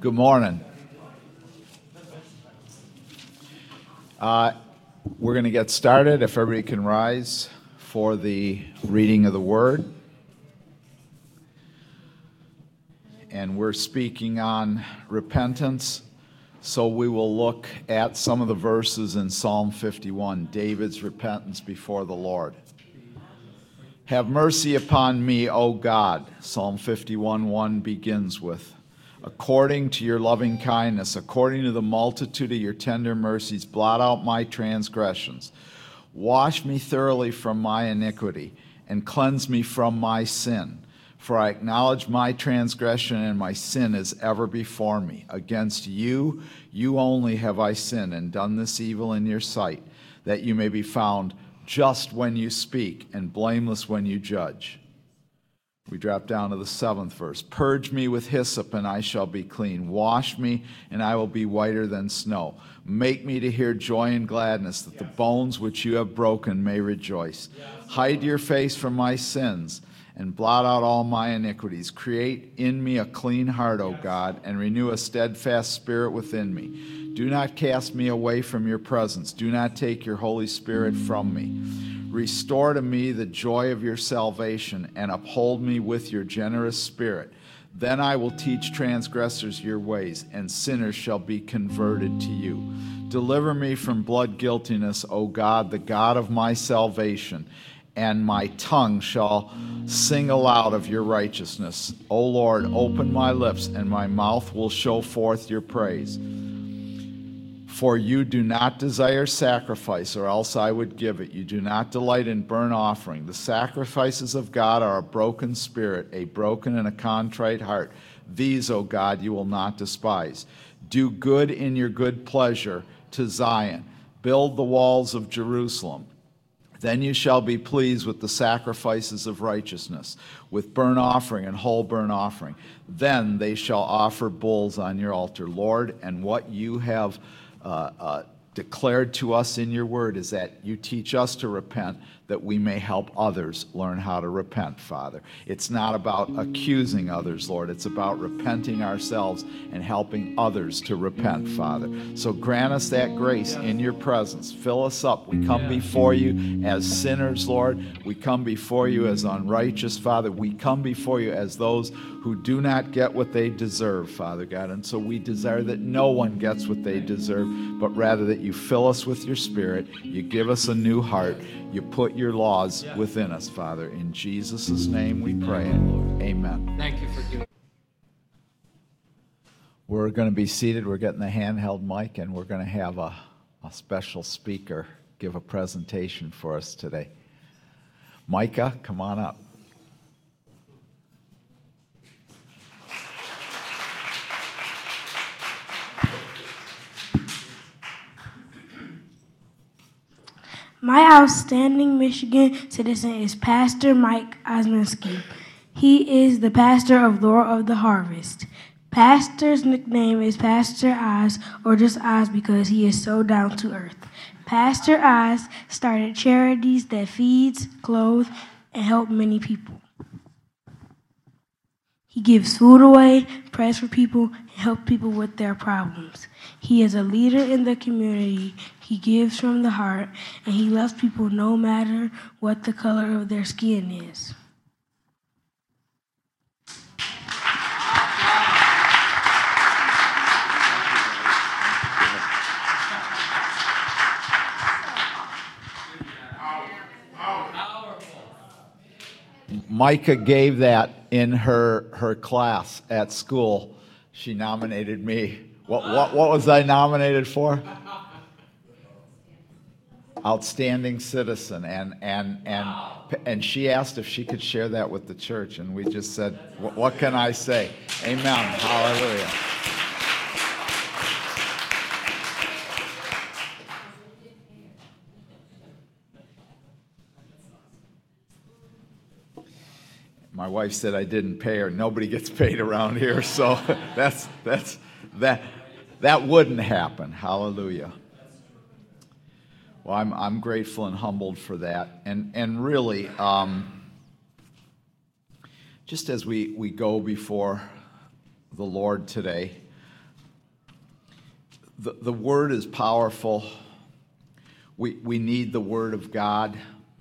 Good morning. We're going to get started. If everybody can rise for the reading of the Word. And we're speaking on repentance, so we will look at some of the verses in Psalm 51, David's repentance before the Lord. Have mercy upon me, O God. Psalm 51:1 begins with, according to your loving kindness, according to the multitude of your tender mercies, blot out my transgressions. Wash me thoroughly from my iniquity, and cleanse me from my sin. For I acknowledge my transgression, and my sin is ever before me. Against you, you only have I sinned, and done this evil in your sight, that you may be found just when you speak, and blameless when you judge. We drop down to the 7th verse. Purge me with hyssop, and I shall be clean. Wash me, and I will be whiter than snow. Make me to hear joy and gladness, that the bones which you have broken may rejoice. Hide your face from my sins, and blot out all my iniquities. Create in me a clean heart, O God, and renew a steadfast spirit within me. Do not cast me away from your presence. Do not take your Holy Spirit from me. Restore to me the joy of your salvation, and uphold me with your generous spirit. Then I will teach transgressors your ways, and sinners shall be converted to you. Deliver me from blood guiltiness, O God, the God of my salvation, and my tongue shall sing aloud of your righteousness. O Lord, open my lips, and my mouth will show forth your praise. For you do not desire sacrifice, or else I would give it. You do not delight in burnt offering. The sacrifices of God are a broken spirit, a broken and a contrite heart. These, O God, you will not despise. Do good in your good pleasure to Zion. Build the walls of Jerusalem. Then you shall be pleased with the sacrifices of righteousness, with burnt offering and whole burnt offering. Then they shall offer bulls on your altar, Lord, and what you have declared to us in your word is that you teach us to repent, that we may help others learn how to repent, Father. It's not about accusing others, Lord. It's about repenting ourselves and helping others to repent, Father. So grant us that grace in your presence. Fill us up. We come before you as sinners, Lord. We come before you as unrighteous, Father. We come before you as those who do not get what they deserve, Father God. And so we desire that no one gets what they deserve, but rather that you fill us with your Spirit, you give us a new heart, you put your laws within us, Father. In Jesus' name we pray. Amen. Thank you for doing. We're going to be seated. We're getting the handheld mic, and we're going to have a special speaker give a presentation for us today. Micah, come on up. My outstanding Michigan citizen is Pastor Mike Osminski. He is the pastor of Lord of the Harvest. Pastor's nickname is Pastor Oz, or just Oz because he is so down to earth. Pastor Oz started charities that feeds, clothe, and help many people. He gives food away, prays for people, and helps people with their problems. He is a leader in the community. He gives from the heart, and he loves people no matter what the color of their skin is. Micah gave that in her class at school. She nominated me. What was I nominated for? Outstanding citizen, and she asked if she could share that with the church, and we just said, what can I say? Amen. Hallelujah. My wife said I didn't pay her. Nobody gets paid around here, so that wouldn't happen. Hallelujah. Well, I'm grateful and humbled for that, and really, just as we go before the Lord today, The Word is powerful. We need the Word of God.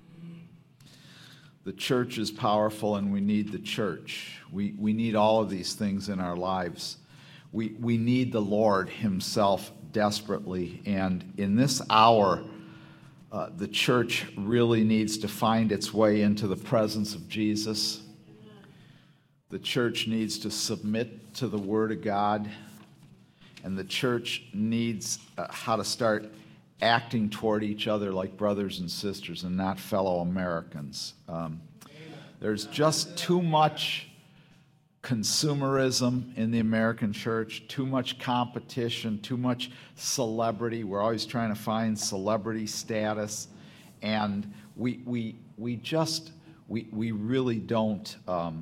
The church is powerful, and we need the church. We need all of these things in our lives. We need the Lord himself desperately. And in this hour, the church really needs to find its way into the presence of Jesus. The church needs to submit to the Word of God. And the church needs how to start acting toward each other like brothers and sisters and not fellow Americans. There's just too much consumerism in the American church, too much competition, too much celebrity. We're always trying to find celebrity status, and we really don't.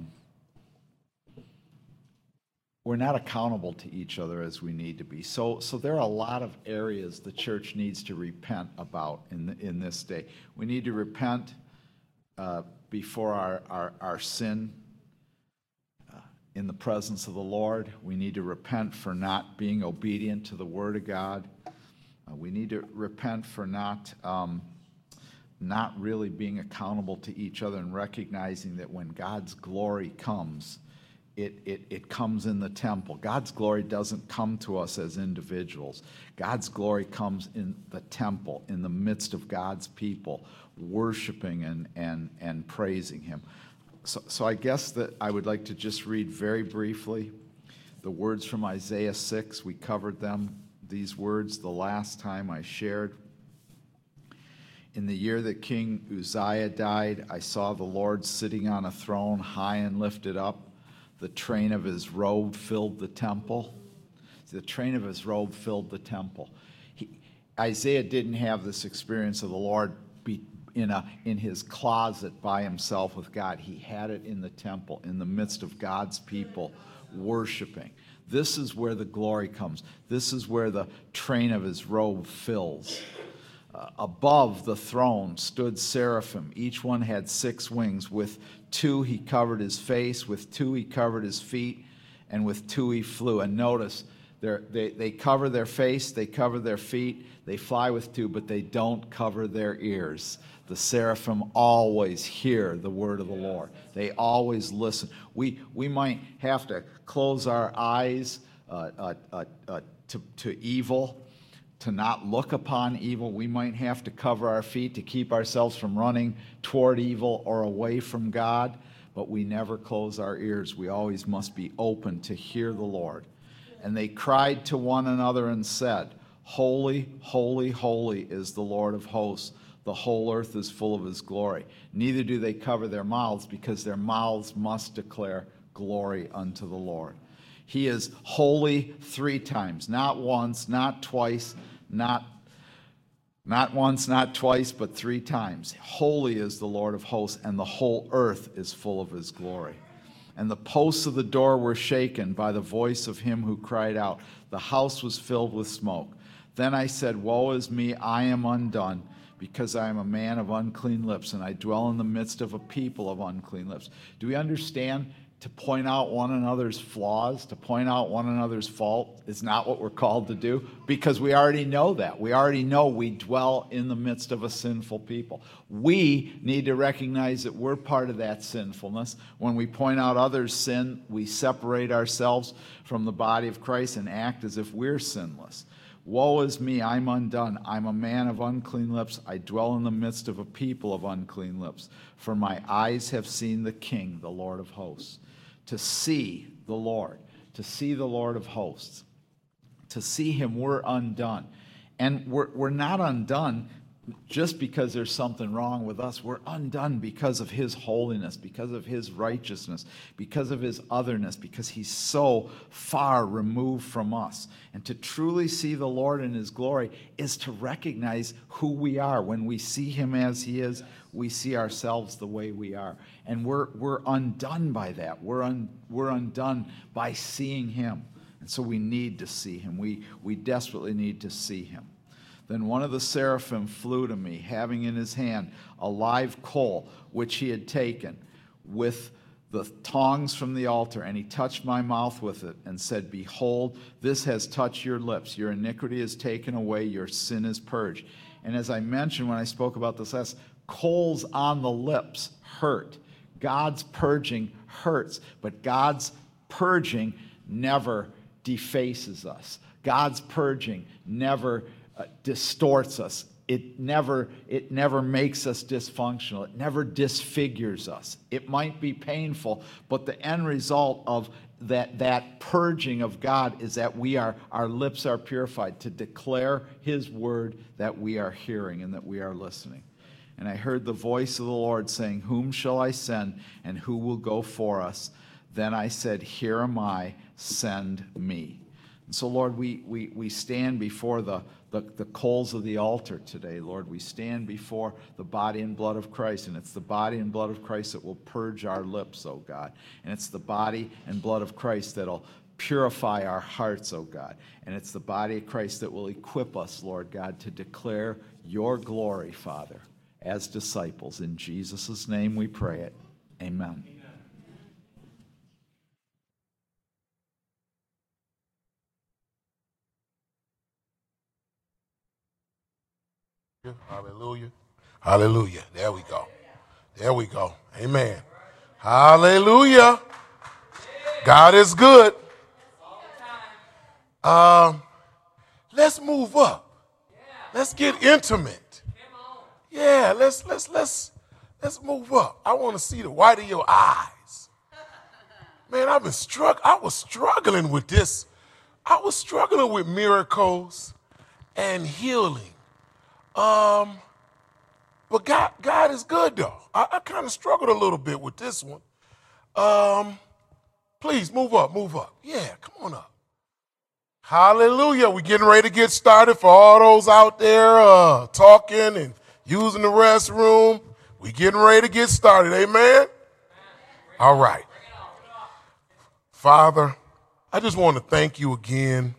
We're not accountable to each other as we need to be. So there are a lot of areas the church needs to repent about in this day. We need to repent before our sin in the presence of the Lord. We need to repent for not being obedient to the Word of God. We need to repent for not really being accountable to each other and recognizing that when God's glory comes, it comes in the temple. God's glory doesn't come to us as individuals. God's glory comes in the temple, in the midst of God's people, worshiping and praising Him. So I guess that I would like to just read very briefly the words from Isaiah 6. We covered these words, the last time I shared. In the year that King Uzziah died, I saw the Lord sitting on a throne, high and lifted up. The train of his robe filled the temple. The train of his robe filled the temple. Isaiah didn't have this experience of the Lord in his closet by himself with God. He had it in the temple, in the midst of God's people worshiping. This is where the glory comes. This is where the train of his robe fills. Above the throne stood seraphim. Each one had 6 wings. With 2 he covered his face, with 2 he covered his feet, and with 2 he flew. And notice, they cover their face, they cover their feet, they fly with 2, but they don't cover their ears. The seraphim always hear the word of the Lord. They always listen. We might have to close our eyes to evil, to not look upon evil. We might have to cover our feet to keep ourselves from running toward evil or away from God, but we never close our ears. We always must be open to hear the Lord. And they cried to one another and said, "Holy, holy, holy is the Lord of hosts. The whole earth is full of his glory." Neither do they cover their mouths, because their mouths must declare glory unto the Lord. He is holy 3 times, not once, not twice, not once, not twice, but 3 times. Holy is the Lord of hosts, and the whole earth is full of his glory. And the posts of the door were shaken by the voice of him who cried out. The house was filled with smoke. Then I said, "Woe is me, I am undone, because I am a man of unclean lips, and I dwell in the midst of a people of unclean lips." Do we understand? To point out one another's flaws, to point out one another's fault is not what we're called to do, because we already know that. We already know we dwell in the midst of a sinful people. We need to recognize that we're part of that sinfulness. When we point out others' sin, we separate ourselves from the body of Christ and act as if we're sinless. Woe is me, I'm undone. I'm a man of unclean lips. I dwell in the midst of a people of unclean lips. For my eyes have seen the King, the Lord of hosts. To see the Lord of hosts, to see him, we're undone. And we're not undone just because there's something wrong with us. We're undone because of his holiness, because of his righteousness, because of his otherness, because he's so far removed from us. And to truly see the Lord in his glory is to recognize who we are. When we see him as he is, we see ourselves the way we are. And we're undone by that. We're undone by seeing him. And so we need to see him. We desperately need to see him. Then one of the seraphim flew to me, having in his hand a live coal, which he had taken. With the tongs from the altar, and he touched my mouth with it and said, Behold, this has touched your lips. Your iniquity is taken away, your sin is purged. And as I mentioned when I spoke about this last, coals on the lips hurt. God's purging hurts, but God's purging never defaces us. God's purging never distorts us. It never makes us dysfunctional. It never disfigures us. It might be painful, but the end result of that purging of God is that our lips are purified to declare his word that we are hearing and that we are listening. And I heard the voice of the Lord saying, Whom shall I send, and who will go for us? Then I said, Here am I, send me. And so, Lord, we stand before the coals of the altar today, Lord. We stand before the body and blood of Christ, and it's the body and blood of Christ that will purge our lips, oh God. And it's the body and blood of Christ that'll purify our hearts, oh God. And it's the body of Christ that will equip us, Lord God, to declare your glory, Father, as disciples. In Jesus' name we pray it. Amen. Hallelujah. Hallelujah. There we go. There we go. Amen. Hallelujah. God is good. Let's move up. Let's get intimate. Yeah, let's move up. I want to see the white of your eyes. Man, I was struggling with this. I was struggling with miracles and healing. But God is good though. I kind of struggled a little bit with this one. Please move up. Yeah, come on up. Hallelujah. We're getting ready to get started. For all those out there talking and using the restroom, we're getting ready to get started. Amen? All right. Father, I just want to thank you again,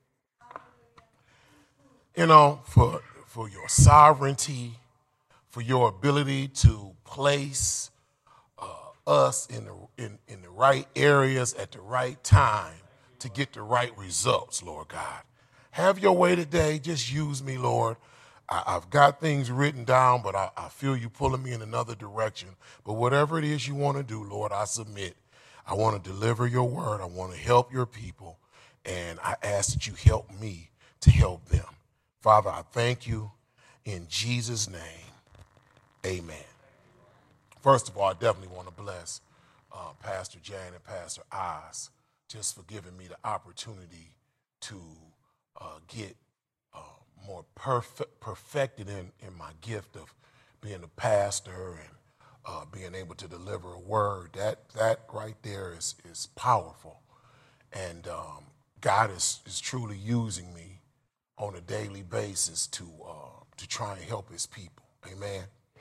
for your sovereignty, for your ability to place us in the right areas at the right time to get the right results, Lord God. Have your way today. Just use me, Lord. I've got things written down, but I feel you pulling me in another direction. But whatever it is you want to do, Lord, I submit. I want to deliver your word. I want to help your people. And I ask that you help me to help them. Father, I thank you in Jesus' name. Amen. First of all, I definitely want to bless Pastor Jan and Pastor Oz just for giving me the opportunity to get more perfected in my gift of being a pastor and being able to deliver a word. That right there is powerful. And God is truly using me on a daily basis to try and help his people. Amen.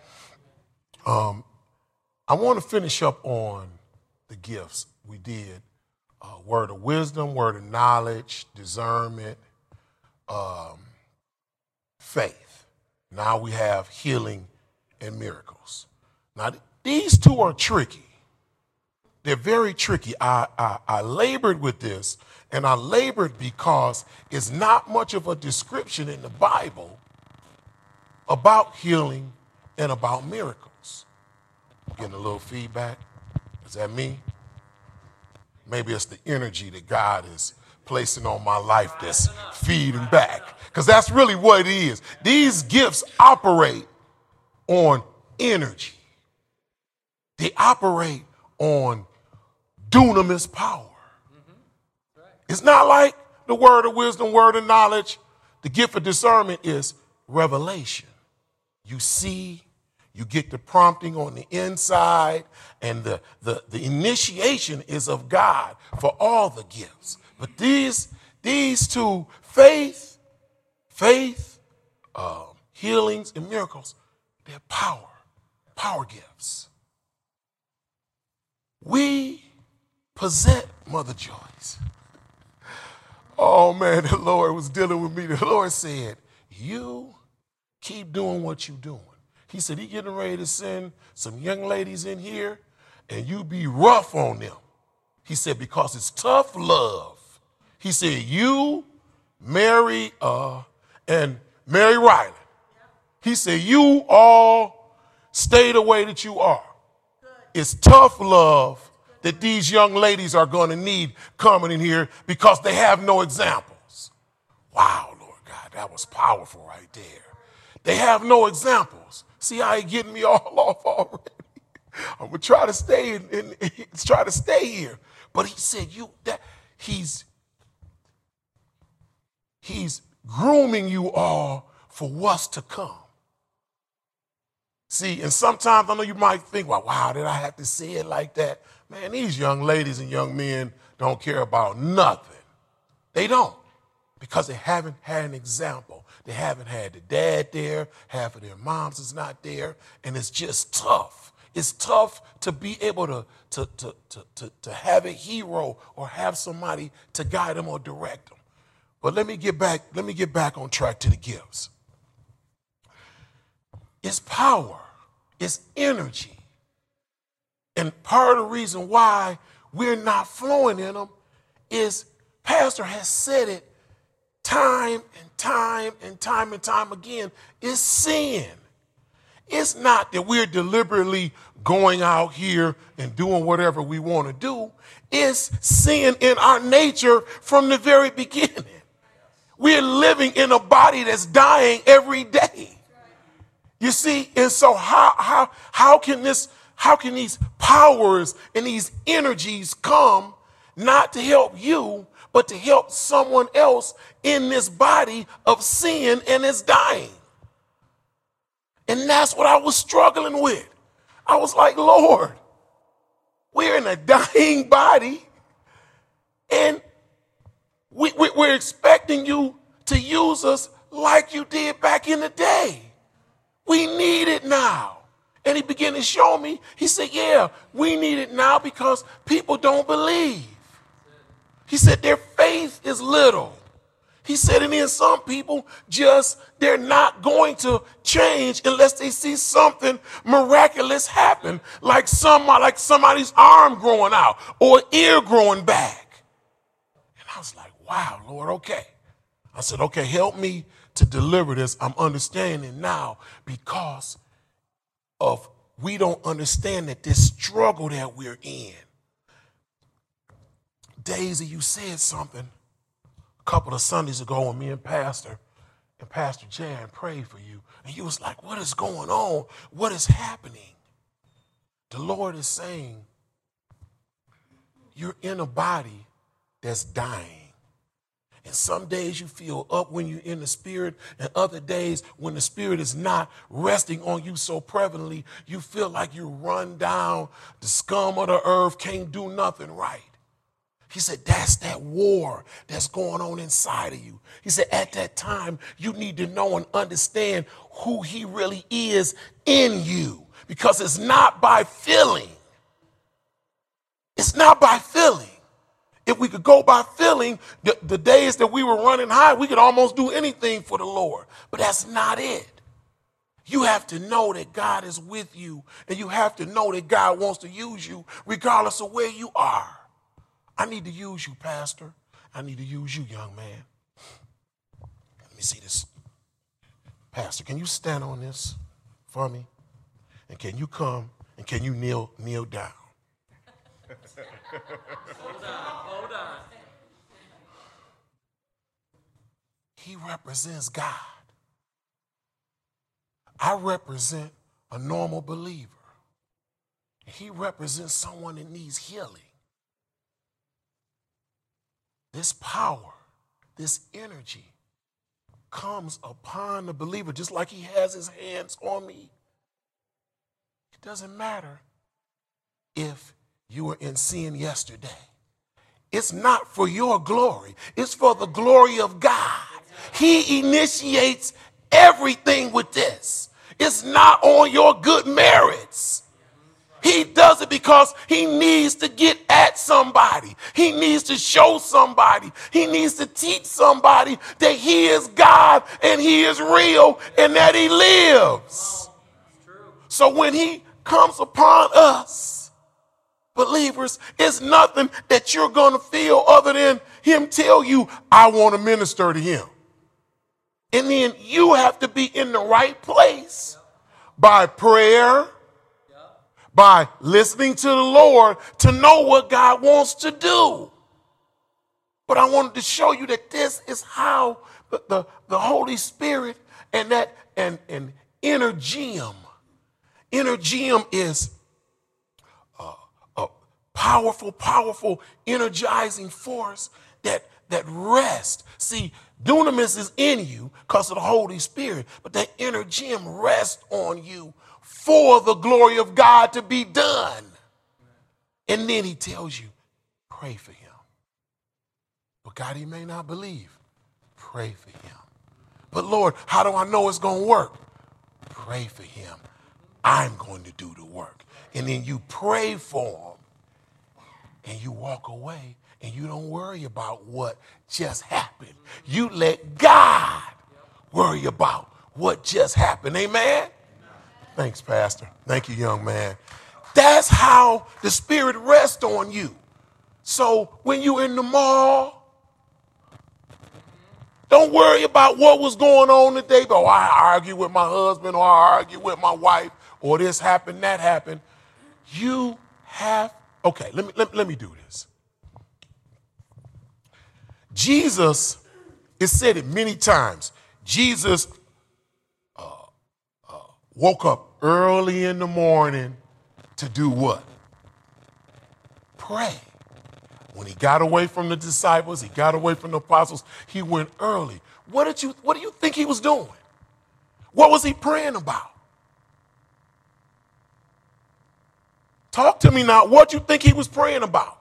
I want to finish up on the gifts. We did word of wisdom, word of knowledge, discernment, faith. Now we have healing and miracles. Now these two are tricky. They're very tricky. I labored with this, and I labored because it's not much of a description in the Bible about healing and about miracles. Getting a little feedback? Is that me? Maybe it's the energy that God is placing on my life that's feeding back. Because that's really what it is. These gifts operate on energy. They operate on dunamis power. It's not like the word of wisdom, word of knowledge. The gift of discernment is revelation. You see, you get the prompting on the inside, and the initiation is of God for all the gifts. But these two, faith, healings, and miracles, they're power gifts. We possess, Mother Joyce. Oh man, the Lord was dealing with me. The Lord said, you keep doing what you're doing. He said, he getting ready to send some young ladies in here, and you be rough on them. He said, because it's tough love. He said, you, Mary, and Mary Riley. He said, you all stay the way that you are. It's tough love that these young ladies are going to need coming in here because they have no examples. Wow, Lord God, that was powerful right there. They have no examples. See how he getting me all off already? I'm gonna try to stay try to stay here. But he said he's grooming you all for what's to come. See, and sometimes I know you might think, well, wow, did I have to say it like that? Man, these young ladies and young men don't care about nothing. They don't, because they haven't had an example. They haven't had the dad there. Half of their moms is not there, and it's just tough. It's tough to be able to have a hero or have somebody to guide them or direct them. But let me get back on track to the gifts. It's power. It's energy. And part of the reason why we're not flowing in them is Pastor has said it time and time again. It's sin. It's not that we're deliberately going out here and doing whatever we want to do. It's sin in our nature from the very beginning. We're living in a body that's dying every day. You see, and so how can these powers and these energies come not to help you, but to help someone else in this body of sin and is dying? And that's what I was struggling with. I was like, Lord, we're in a dying body, and we're expecting you to use us like you did back in the day. We need it now. And he began to show me, he said, yeah, we need it now because people don't believe. He said their faith is little. He said, and then some people they're not going to change unless they see something miraculous happen, like somebody's arm growing out or ear growing back. And I was like, wow, Lord, okay. I said, okay, help me to deliver this. I'm understanding now because of we don't understand that this struggle that we're in. Daisy, you said something a couple of Sundays ago when me and Pastor Jan prayed for you. And you was like, what is going on? What is happening? The Lord is saying, you're in a body that's dying. And some days you feel up when you're in the spirit, and other days when the spirit is not resting on you so prevalently, you feel like you're run down, the scum of the earth, can't do nothing right. He said, that's that war that's going on inside of you. He said, at that time, you need to know and understand who he really is in you, because it's not by feeling. It's not by feeling. If we could go by feeling, the days that we were running high, we could almost do anything for the Lord. But that's not it. You have to know that God is with you, and you have to know that God wants to use you regardless of where you are. I need to use you, Pastor. I need to use you, young man. Let me see this. Pastor, can you stand on this for me? And can you come and can you kneel down? Hold on. He represents God. I represent a normal believer. He represents someone that needs healing. This power, this energy comes upon the believer just like he has his hands on me. It doesn't matter if you were in sin yesterday. It's not for your glory. It's for the glory of God. He initiates everything with this. It's not on your good merits. He does it because he needs to get at somebody. He needs to show somebody. He needs to teach somebody that he is God and he is real and that he lives. So when he comes upon us, believers, it's nothing that you're going to feel other than him tell you, I want to minister to him. And then you have to be in the right place by prayer, by listening to the Lord to know what God wants to do. But I wanted to show you that this is how the Holy Spirit and inner gem is a powerful, energizing force that rests. See, dunamis is in you because of the Holy Spirit, but that inner gem rests on you for the glory of God to be done. And then he tells you, pray for him. But God, he may not believe. Pray for him. But Lord, how do I know it's going to work? Pray for him. I'm going to do the work. And then you pray for him and you walk away and you don't worry about what just happened. You let God worry about what just happened. Amen? Thanks, Pastor. Thank you, young man. That's how the Spirit rests on you. So when you're in the mall, don't worry about what was going on today. But I argue with my husband, or I argue with my wife, or this happened, that happened. You have, okay, let me do this. Jesus, it said it many times. Jesus woke up early in the morning to do what? Pray. When he got away from the disciples, he got away from the apostles, he went early. What do you think he was doing? What was he praying about? Talk to me now. What do you think he was praying about?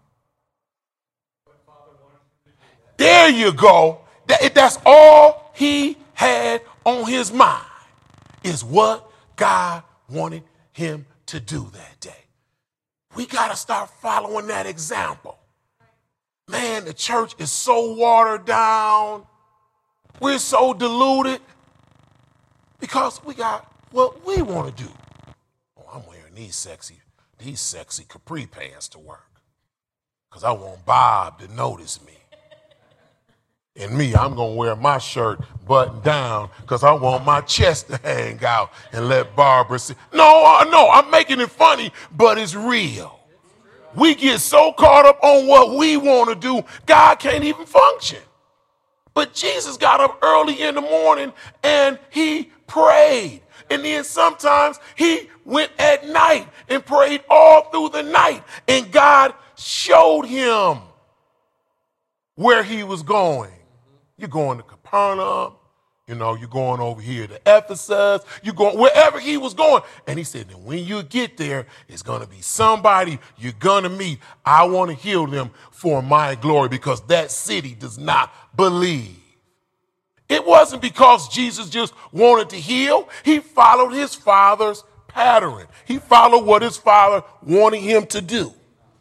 There you go. That's all he had on his mind, is what God wanted him to do that day. We got to start following that example. Man, the church is so watered down. We're so diluted because we got what we want to do. Oh, I'm wearing these sexy capri pants to work because I want Bob to notice me. And me, I'm going to wear my shirt buttoned down because I want my chest to hang out and let Barbara see. No, I'm making it funny, but it's real. We get so caught up on what we want to do, God can't even function. But Jesus got up early in the morning and he prayed. And then sometimes he went at night and prayed all through the night. And God showed him where he was going. You're going to Capernaum. You're going over here to Ephesus. You're going wherever he was going. And he said, and when you get there, it's going to be somebody you're going to meet. I want to heal them for my glory because that city does not believe. It wasn't because Jesus just wanted to heal. He followed his father's pattern. He followed what his father wanted him to do.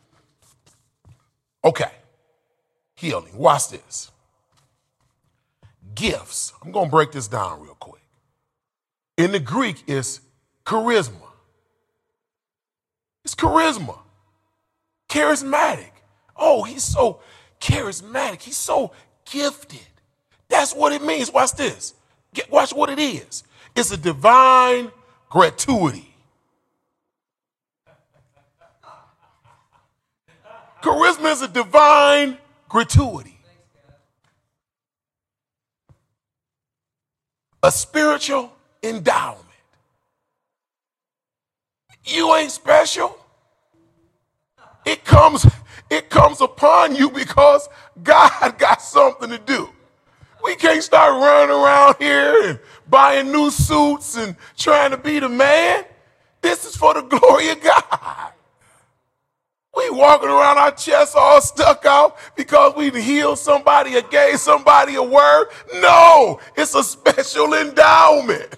Okay. Healing. Watch this. Gifts. I'm going to break this down real quick. In the Greek, it's charisma. It's charisma. Charismatic. Oh, he's so charismatic. He's so gifted. That's what it means. Watch this. Watch what it is. It's a divine gratuity. Charisma is a divine gratuity. A spiritual endowment. You ain't special. It comes upon you because God got something to do. We can't start running around here and buying new suits and trying to be the man. This is for the glory of God. We walking around our chests all stuck out because we healed somebody or gave somebody a word. No, it's a special endowment.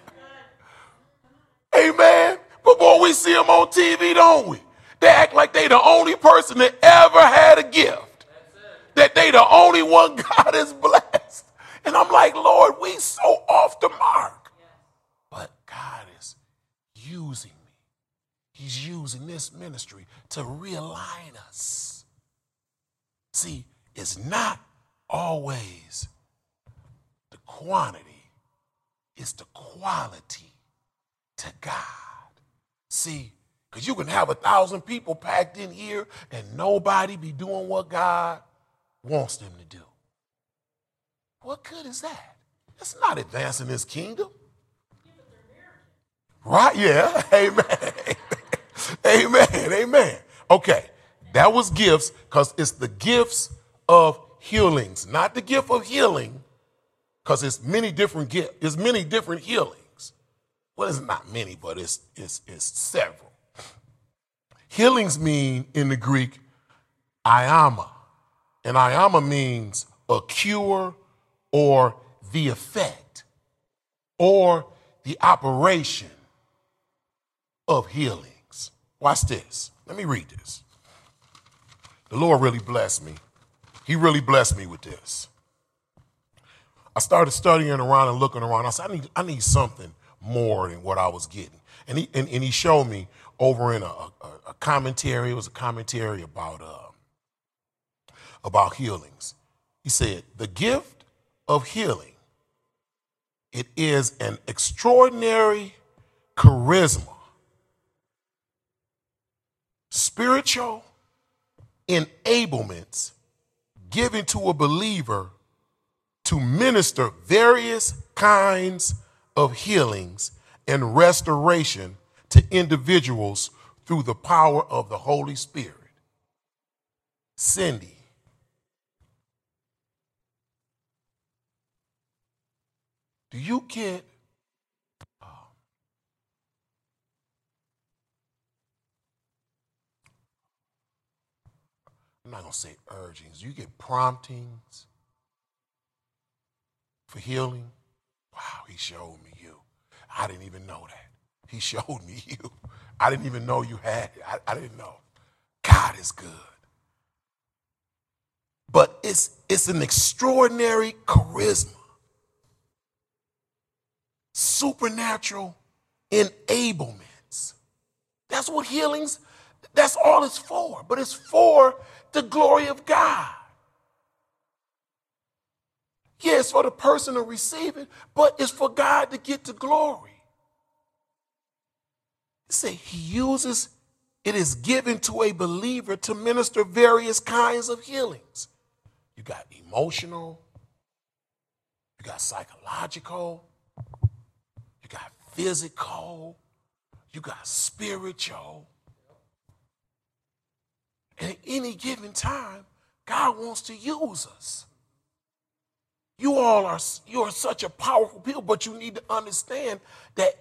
Amen. But boy, we see them on TV, don't we? They act like they the only person that ever had a gift. That they the only one God has blessed. And I'm like, Lord, we so off the mark. But God is using me. he's using this ministry to realign us. See, it's not always the quantity, it's the quality to God. See, because you can have 1,000 people packed in here and nobody be doing what God wants them to do. What good is that? It's not advancing his kingdom. Right? Yeah. Amen. Amen. Amen. Okay. That was gifts, because it's the gifts of healings, not the gift of healing, because it's many different gifts. It's many different healings. Well, it's not many, but it's several. Healings mean in the Greek, iama. And iama means a cure or the effect or the operation of healings. Watch this. Let me read this. The Lord really blessed me. He really blessed me with this. I started studying around and looking around. I said, I need something more than what I was getting. And he showed me over in a commentary. It was a commentary about healings. He said, the gift of healing, it is an extraordinary charisma, spiritual enablements given to a believer to minister various kinds of healings and restoration to individuals through the power of the Holy Spirit. Cindy, do you get I'm not going to say urgings. You get promptings for healing. Wow, he showed me you. I didn't even know that. He showed me you. I didn't even know you had it. I didn't know. God is good. But it's an extraordinary charisma, supernatural enablements. That's what healings, that's all it's for. But it's for the glory of God. Yeah, it's for the person to receive it, but it's for God to get the glory. Say he uses, it is given to a believer to minister various kinds of healings. You got emotional, you got psychological, you got physical, you got spiritual. And at any given time, God wants to use us. You are such a powerful people, but you need to understand that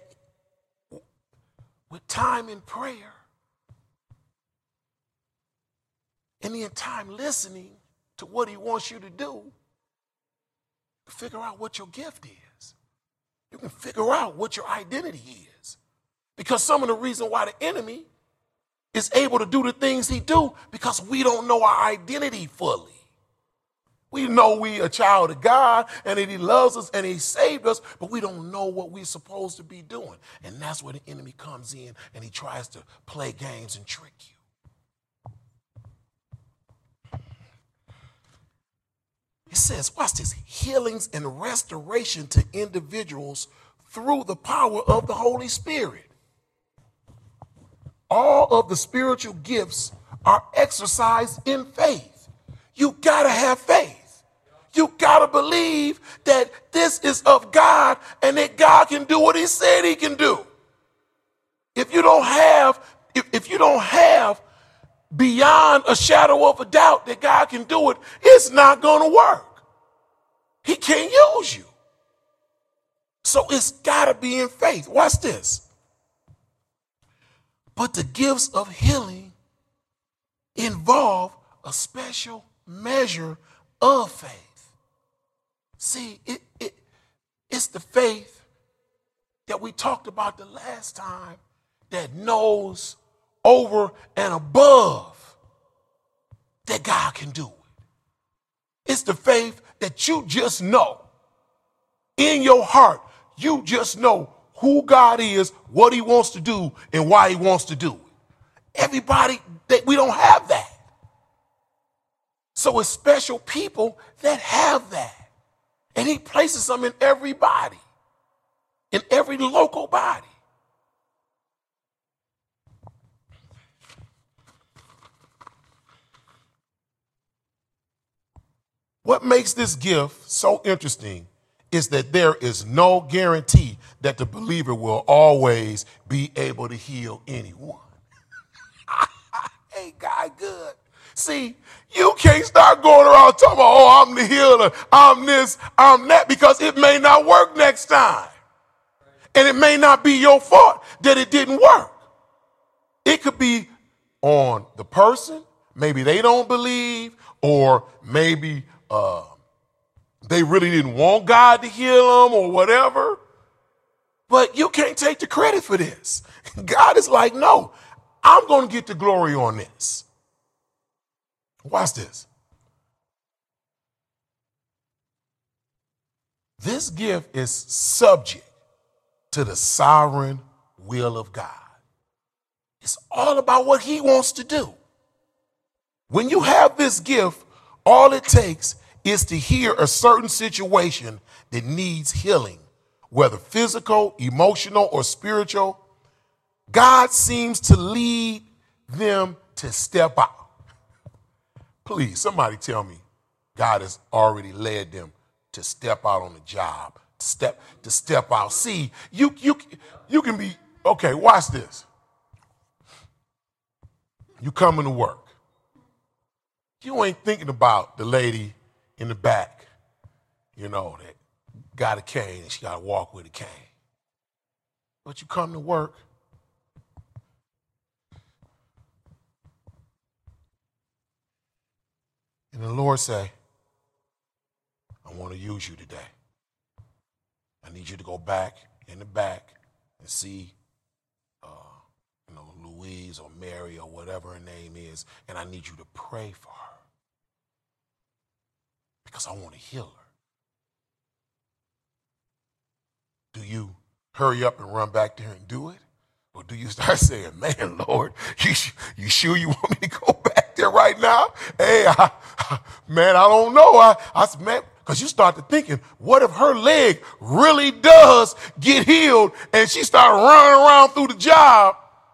with time in prayer and in time listening to what he wants you to do, figure out what your gift is. You can figure out what your identity is. Because some of the reason why the enemy is able to do the things he do, because we don't know our identity fully. We know we a child of God and that he loves us and he saved us, but we don't know what we're supposed to be doing. And that's where the enemy comes in and he tries to play games and trick you. It says, watch this, healings and restoration to individuals through the power of the Holy Spirit. All of the spiritual gifts are exercised in faith. You gotta have faith. You gotta believe that this is of God and that God can do what he said he can do. If you don't have beyond a shadow of a doubt that God can do it, it's not gonna work. He can't use you. So it's gotta be in faith. Watch this. But the gifts of healing involve a special measure of faith. See, it's the faith that we talked about the last time that knows over and above that God can do it. It's the faith that you just know in your heart. You just know who God is, what he wants to do, and why he wants to do it. Everybody, we don't have that. So it's special people that have that. And he places them in every body, in every local body. What makes this gift so interesting is that there is no guarantee that the believer will always be able to heal anyone. Hey, God, good. See, you can't start going around talking about, oh, I'm the healer, I'm this, I'm that, because it may not work next time. And it may not be your fault that it didn't work. It could be on the person. Maybe they don't believe, or maybe they really didn't want God to heal them or whatever. But you can't take the credit for this. God is like, no, I'm going to get the glory on this. Watch this. This gift is subject to the sovereign will of God. It's all about what he wants to do. When you have this gift, all it takes is to hear a certain situation that needs healing, whether physical, emotional, or spiritual. God seems to lead them to step out. Please, somebody tell me God has already led them to step out on the job, to step out. See, you can be, okay, watch this. You coming to work. You ain't thinking about the lady in the back, that got a cane and she got to walk with a cane. But you come to work, and the Lord say, I want to use you today. I need you to go back in the back and see Louise or Mary or whatever her name is, and I need you to pray for her because I want to heal her. Do you hurry up and run back there and do it? Or do you start saying, man, Lord, you sure you want me to go back there right now? Hey, man, I don't know. Because you start to thinking, what if her leg really does get healed and she start running around through the job?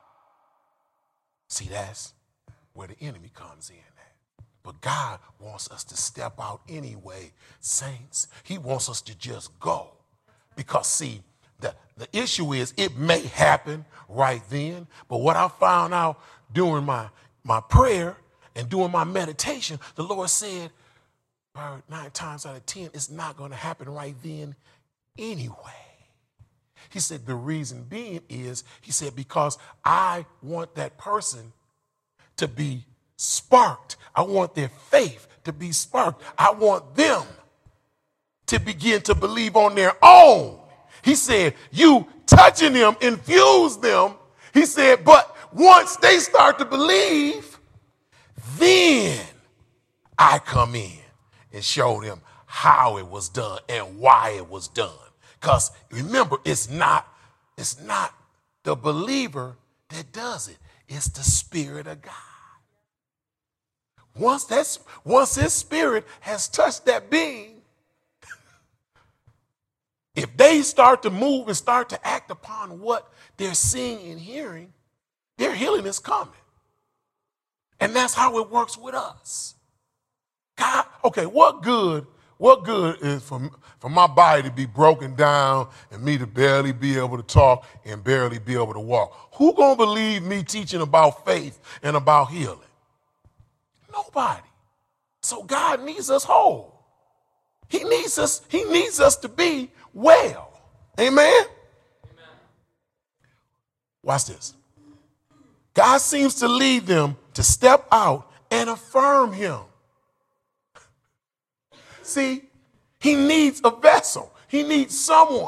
See, that's where the enemy comes in at. But God wants us to step out anyway, saints. He wants us to just go. Because, see, the issue is it may happen right then, but what I found out during my prayer and doing my meditation, the Lord said, 9 times out of 10, it's not going to happen right then anyway. He said, the reason being is, he said, because I want that person to be sparked. I want their faith to be sparked. I want them to begin to believe on their own. He said, you touching them, infuse them. He said, but once they start to believe, then I come in and show them how it was done and why it was done. Because remember, it's not the believer that does it. It's the Spirit of God. Once his Spirit has touched that being, if they start to move and start to act upon what they're seeing and hearing, their healing is coming. And that's how it works with us. God, okay, what good is for my body to be broken down and me to barely be able to talk and barely be able to walk? Who gonna believe me teaching about faith and about healing? Nobody. So God needs us whole. He needs us to be well. Amen? Amen. Watch this. God seems to lead them to step out and affirm him. See, he needs a vessel. He needs someone.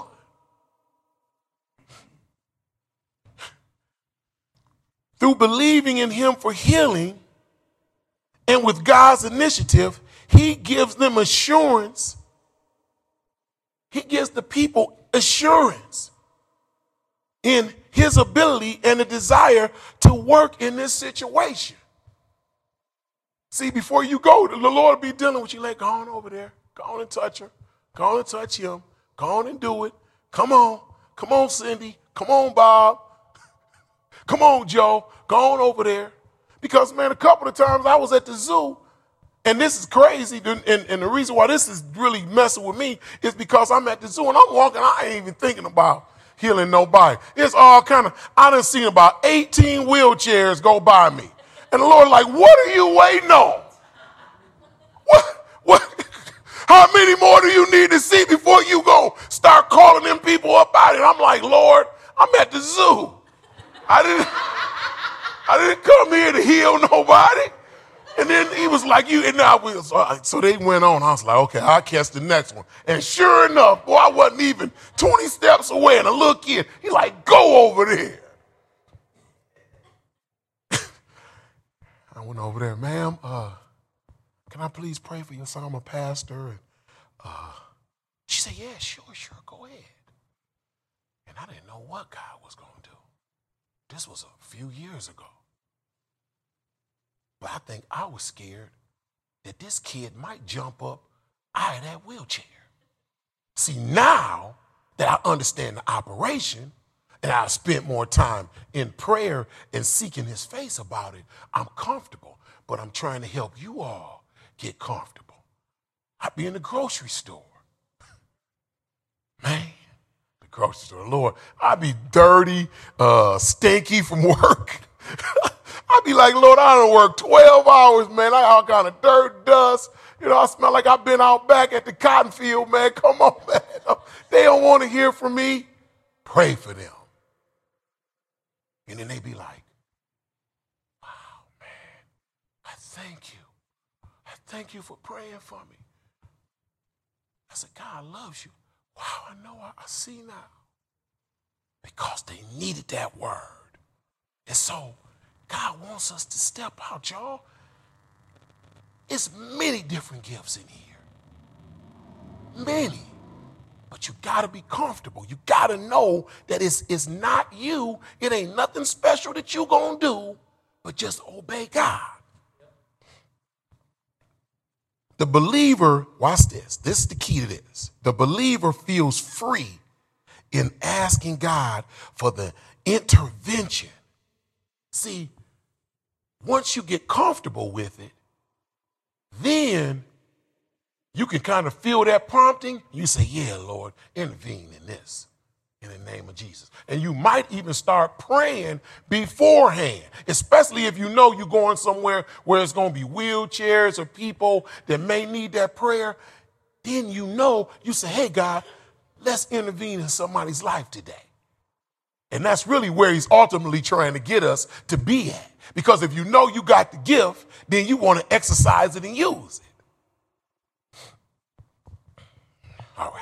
Through believing in him for healing and with God's initiative, he gives them assurance. He gives the people assurance in his ability and the desire to work in this situation. See, before you go, the Lord will be dealing with you like, go on over there. Go on and touch her. Go on and touch him. Go on and do it. Come on. Come on, Cindy. Come on, Bob. Come on, Joe. Go on over there. Because, man, a couple of times I was at the zoo, and this is crazy, and the reason why this is really messing with me is because I'm at the zoo, and I'm walking, I ain't even thinking about healing nobody. It's all kind of, I done seen about 18 wheelchairs go by me. And the Lord like, what are you waiting on? What? How many more do you need to see before you go start calling them people up out of it? I'm like, Lord, I'm at the zoo. I didn't come here to heal nobody. And then he was like, so they went on. I was like, okay, I'll catch the next one. And sure enough, boy, I wasn't even 20 steps away. And a little kid, he like, go over there. I went over there, ma'am, can I please pray for your son? I'm a pastor. And she said, yeah, sure, go ahead. And I didn't know what God was going to do. This was a few years ago. But I think I was scared that this kid might jump up out of that wheelchair. See, now that I understand the operation and I've spent more time in prayer and seeking his face about it, I'm comfortable. But I'm trying to help you all get comfortable. I'd be in the grocery store. Man, the grocery store, Lord, I'd be dirty, stinky from work. I'd be like, Lord, I done worked 12 hours, man. I all kind of dirt, dust. You know, I smell like I've been out back at the cotton field, man. Come on, man. They don't want to hear from me. Pray for them. And then they be like, wow, man, I thank you. I thank you for praying for me. I said, God loves you. Wow, I know, I see now. Because they needed that word. And so God wants us to step out, y'all. It's many different gifts in here. Many. But you got to be comfortable. You got to know that it's not you. It ain't nothing special that you going to do, but just obey God. The believer, watch this. This is the key to this. The believer feels free in asking God for the intervention. See, once you get comfortable with it, then you can kind of feel that prompting. You say, yeah, Lord, intervene in this in the name of Jesus. And you might even start praying beforehand, especially if you know you're going somewhere where it's going to be wheelchairs or people that may need that prayer. Then you say, hey, God, let's intervene in somebody's life today. And that's really where he's ultimately trying to get us to be at. Because if you know you got the gift, then you want to exercise it and use it. All right.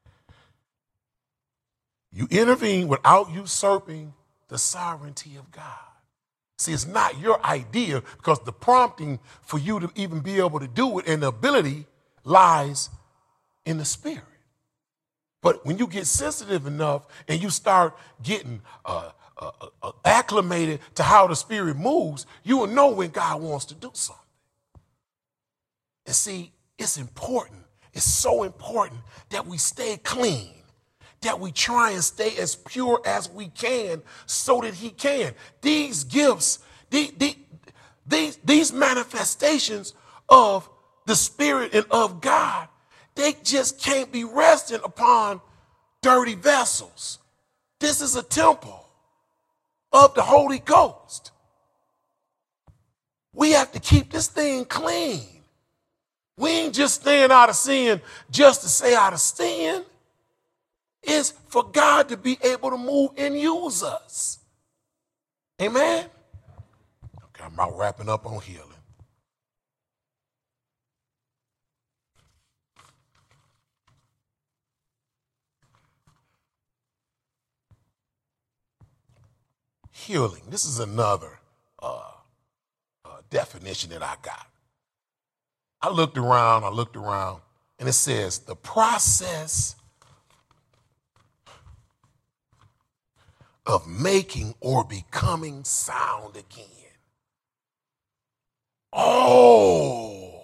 You intervene without usurping the sovereignty of God. See, it's not your idea because the prompting for you to even be able to do it and the ability lies in the Spirit. But when you get sensitive enough and you start getting acclimated to how the Spirit moves, you will know when God wants to do something. And see, it's important. It's so important that we stay clean, that we try and stay as pure as we can so that he can. These gifts, these manifestations of the Spirit and of God, they just can't be resting upon dirty vessels. This is a temple of the Holy Ghost. We have to keep this thing clean. We ain't just staying out of sin just to stay out of sin. It's for God to be able to move and use us. Amen? Okay, I'm about wrapping up on healing. Healing. This is another definition that I got. I looked around, and it says the process of making or becoming sound again. Oh,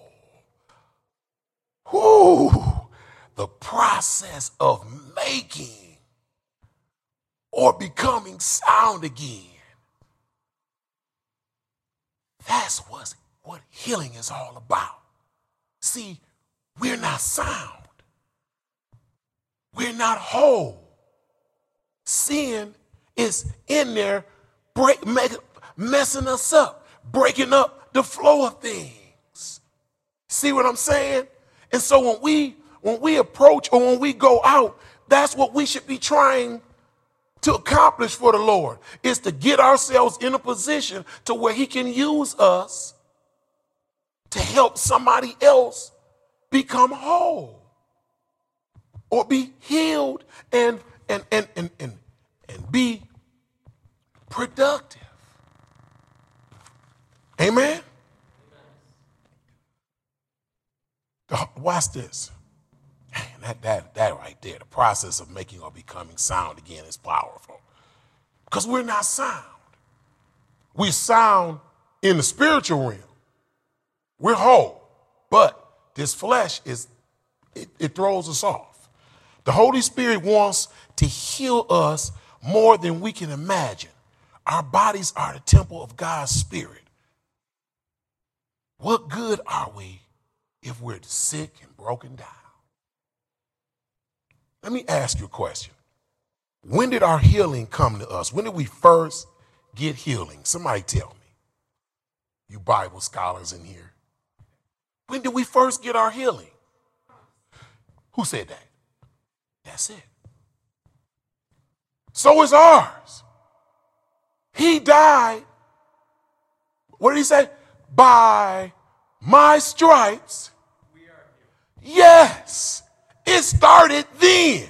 whoo, the process of making or becoming sound again. That's what healing is all about. See, we're not sound. We're not whole. Sin is in there messing us up, breaking up the flow of things. See what I'm saying? And so when we approach or when we go out, that's what we should be trying to accomplish for the Lord, is to get ourselves in a position to where he can use us to help somebody else become whole or be healed and be productive. Amen? Watch this. Man, that right there, the process of making or becoming sound again is powerful. Because we're not sound. We're sound in the spiritual realm. We're whole. But this flesh, it throws us off. The Holy Spirit wants to heal us more than we can imagine. Our bodies are the temple of God's Spirit. What good are we if we're sick and broken down? Let me ask you a question. When did our healing come to us? When did we first get healing? Somebody tell me. You Bible scholars in here. When did we first get our healing? Who said that? That's it. So is ours. He died. What did he say? By my stripes. Yes. It started then.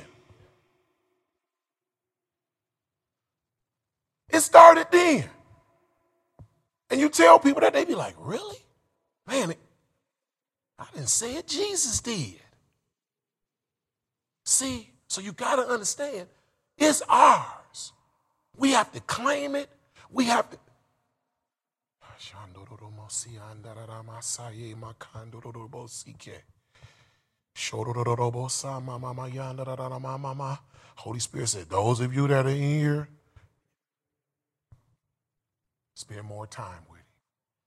It started then. And you tell people that, they be like, really? Man, I didn't say it. Jesus did. See, so you got to understand, it's ours. We have to claim it. We have to. Holy Spirit said, those of you that are in here, spend more time with him.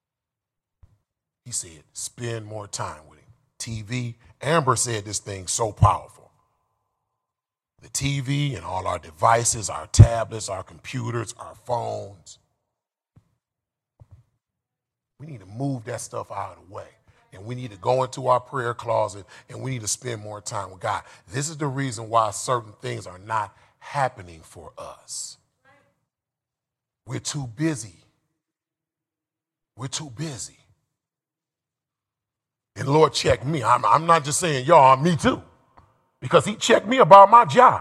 He said, spend more time with him. TV, Amber said this thing so powerful. The TV and all our devices, our tablets, our computers, our phones. We need to move that stuff out of the way. And we need to go into our prayer closet and we need to spend more time with God. This is the reason why certain things are not happening for us. We're too busy. We're too busy. And the Lord checked me. I'm not just saying y'all, me too. Because he checked me about my job.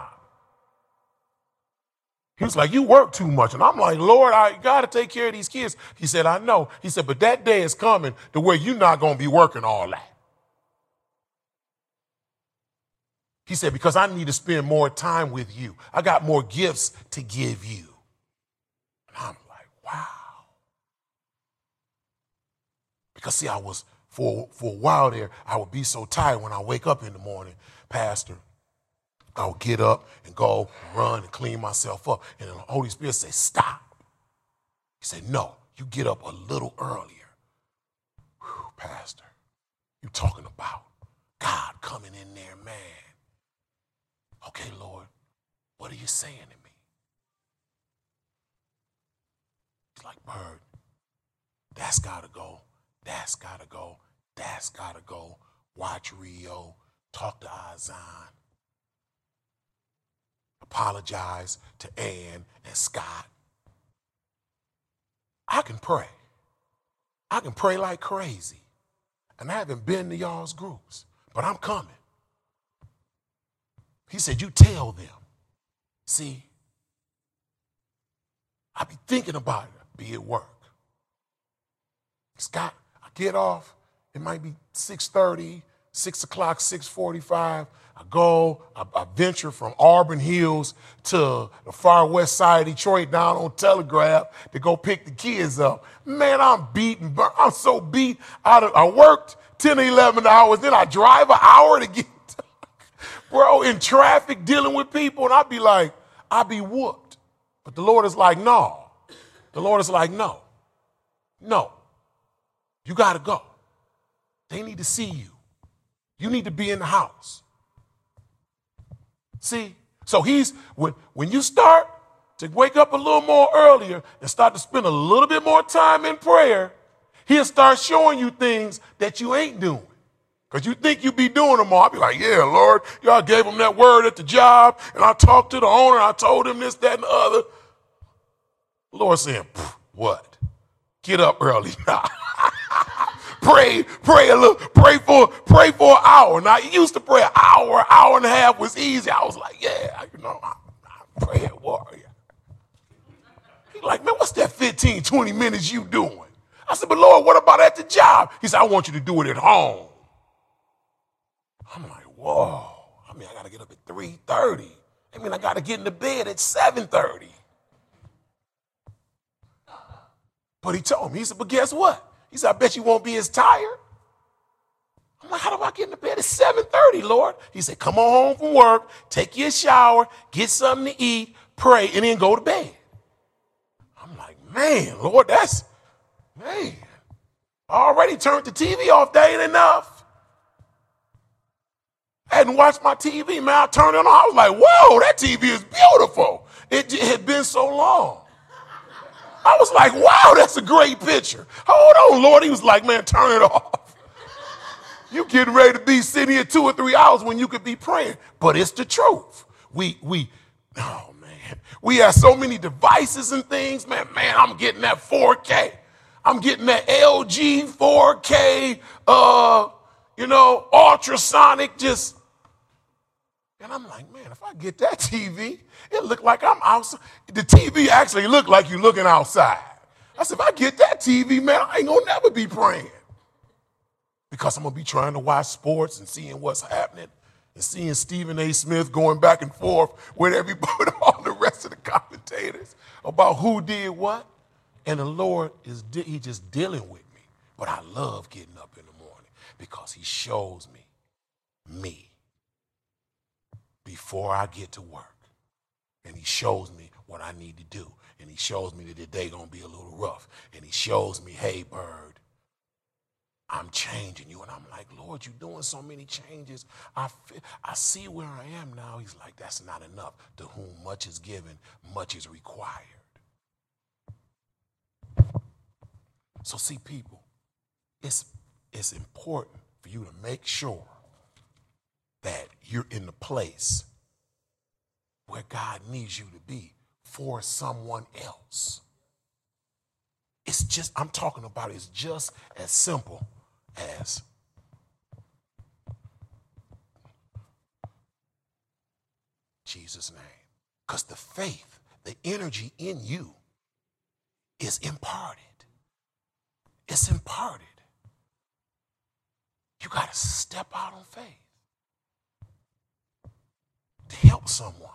He was like, you work too much. And I'm like, Lord, I got to take care of these kids. He said, I know. He said, but that day is coming to where you're not going to be working all that. He said, because I need to spend more time with you. I got more gifts to give you. And I'm like, wow. Because see, I was, for a while there, I would be so tired when I wake up in the morning, Pastor. I would get up and go run and clean myself up. And the Holy Spirit said, stop. He said, no, you get up a little earlier. Whew, Pastor, you talking about God coming in there, man. Okay, Lord, what are you saying to me? It's like, Bird, that's got to go. That's got to go. That's got to go. Watch Rio. Talk to Azan. Apologize to Ann and Scott. I can pray. I can pray like crazy. And I haven't been to y'all's groups, but I'm coming. He said, you tell them. See, I be thinking about it, be at work. Scott, I get off. It might be 6:30, 6 o'clock, 6:45, I venture from Auburn Hills to the far west side of Detroit down on Telegraph to go pick the kids up. Man, I'm beaten. I'm so beat. I worked 10 or 11 hours, then I drive an hour to get, bro, in traffic dealing with people, and I'd be whooped. But the Lord is like, no. The Lord is like, no. You got to go. They need to see you. You need to be in the house. See? So when you start to wake up a little more earlier and start to spend a little bit more time in prayer, he'll start showing you things that you ain't doing. Because you think you be doing them all. I'll be like, yeah, Lord, y'all gave him that word at the job, and I talked to the owner, and I told him this, that, and the other. The Lord saying, what? Get up early now. Pray for an hour. Now, you used to pray an hour and a half was easy. I was like, yeah, I'm praying warrior. He's like, man, what's that 15, 20 minutes you doing? I said, but Lord, what about at the job? He said, I want you to do it at home. I'm like, whoa. I mean, I got to get up at 3:30. I mean, I got to get into bed at 7:30. But he told me, he said, but guess what? He said, I bet you won't be as tired. I'm like, how do I get into bed at 7:30, Lord? He said, come on home from work, take your shower, get something to eat, pray, and then go to bed. I'm like, man, Lord, man. I already turned the TV off. That ain't enough. I hadn't watched my TV, man. I turned it on. I was like, whoa, that TV is beautiful. It had been so long. I was like, wow, that's a great picture. Hold on, Lord. He was like, man, turn it off. You getting ready to be sitting here 2 or 3 hours when you could be praying. But it's the truth. We have so many devices and things, man. I'm getting that 4K. I'm getting that LG 4K, ultrasonic and I'm like, man, if I get that TV, it look like I'm outside. The TV actually look like you looking outside. I said, if I get that TV, man, I ain't gonna never be praying. Because I'm gonna be trying to watch sports and seeing what's happening and seeing Stephen A. Smith going back and forth with everybody, all the rest of the commentators about who did what. And the Lord he just dealing with me. But I love getting up in the morning because he shows me before I get to work. And he shows me what I need to do. And he shows me that the day gonna be a little rough. And he shows me, hey, Bird, I'm changing you. And I'm like, Lord, you're doing so many changes. I see where I am now. He's like, that's not enough. To whom much is given, much is required. So see, people, it's important for you to make sure that you're in the place where God needs you to be for someone else. I'm talking about it's just as simple as Jesus' name. Because the faith, the energy in you is imparted. It's imparted. You got to step out on faith to help someone.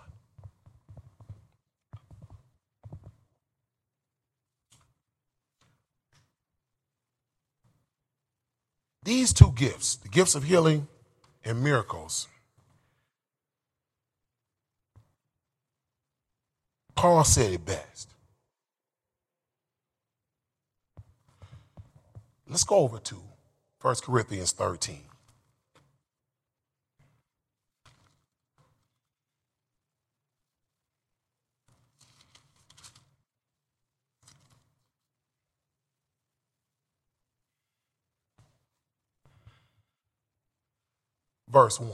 These two gifts, the gifts of healing and miracles, Paul said it best. Let's go over to 1 Corinthians 13. Verse 1.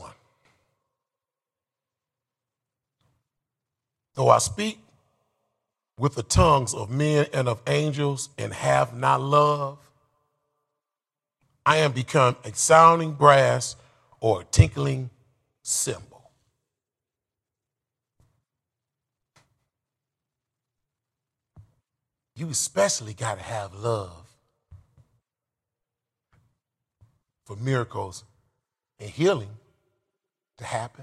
Though I speak with the tongues of men and of angels and have not love, I am become a sounding brass or a tinkling cymbal. You especially got to have love for miracles and healing to happen,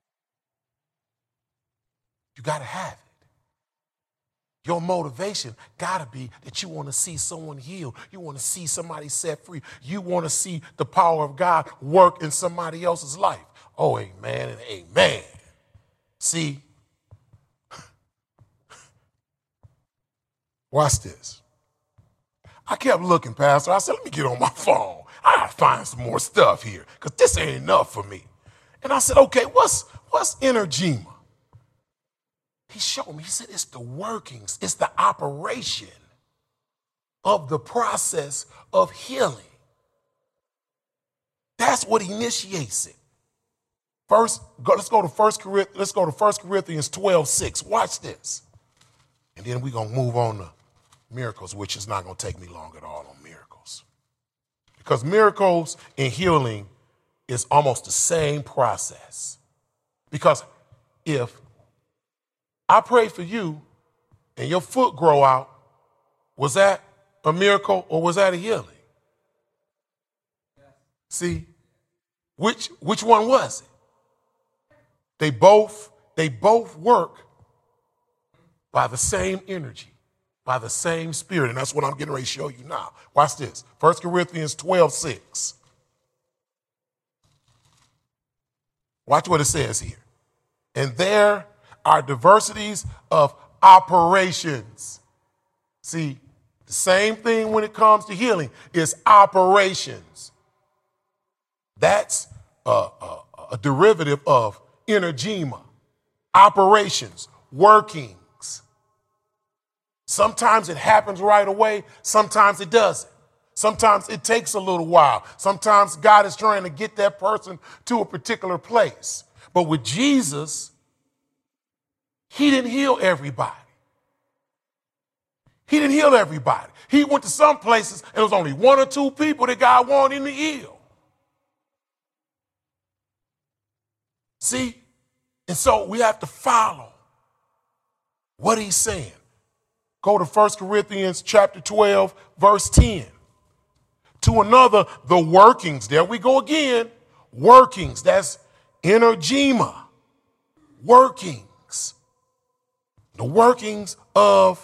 you got to have it. Your motivation got to be that you want to see someone healed. You want to see somebody set free. You want to see the power of God work in somebody else's life. Oh, amen and amen. See, watch this. I kept looking, Pastor. I said, let me get on my phone. I got to find some more stuff here because this ain't enough for me. And I said, okay, what's energema? He showed me. He said, it's the workings. It's the operation of the process of healing. That's what initiates it. Let's go to 1 Corinthians 12:6. Watch this. And then we're going to move on to miracles, which is not going to take me long at all on miracles. Because miracles and healing is almost the same process. Because if I pray for you and your foot grow out, was that a miracle or was that a healing? See, which one was it? They both work by the same energy, by the same spirit, and that's what I'm getting ready to show you now. Watch this. 1 Corinthians 12:6. Watch what it says here. And there are diversities of operations. See, the same thing when it comes to healing is operations. That's a derivative of energema, operations, workings. Sometimes it happens right away. Sometimes it doesn't. Sometimes it takes a little while. Sometimes God is trying to get that person to a particular place. But with Jesus, he didn't heal everybody. He didn't heal everybody. He went to some places and there was only one or two people that God wanted him to heal. See? And so we have to follow what he's saying. Go to 1 Corinthians chapter 12, verse 10. To another, the workings. There we go again. Workings. That's energema. Workings. The workings of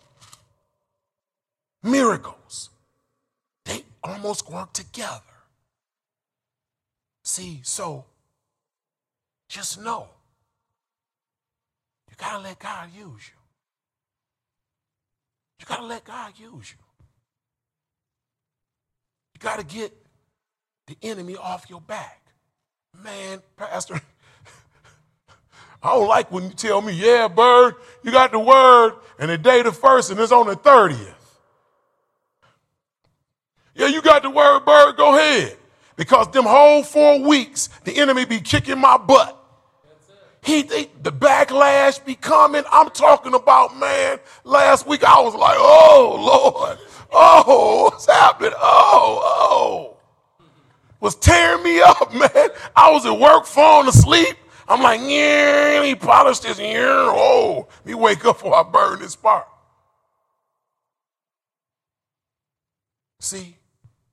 miracles. They almost work together. See, so just know you got to let God use you. You got to let God use you. You got to get the enemy off your back. Man, Pastor, I don't like when you tell me, yeah, Bird, you got the word, and the day the 1st, and it's on the 30th. Yeah, you got the word, Bird, go ahead. Because them whole 4 weeks, the enemy be kicking my butt. The backlash be coming. I'm talking about, man, last week I was like, oh, Lord. Oh, what's happening? Oh. Was tearing me up, man. I was at work, falling asleep. I'm like, yeah, he polished this. Yeah, oh, me wake up before I burn this part. See?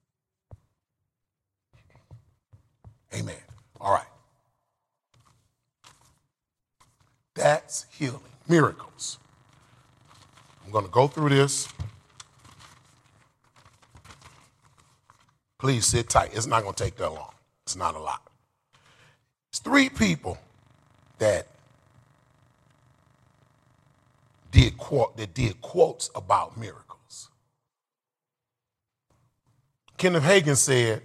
Amen. All right. That's healing. Miracles. I'm going to go through this. Please sit tight. It's not going to take that long. It's not a lot. It's 3 people that did quotes about miracles. Kenneth Hagin said,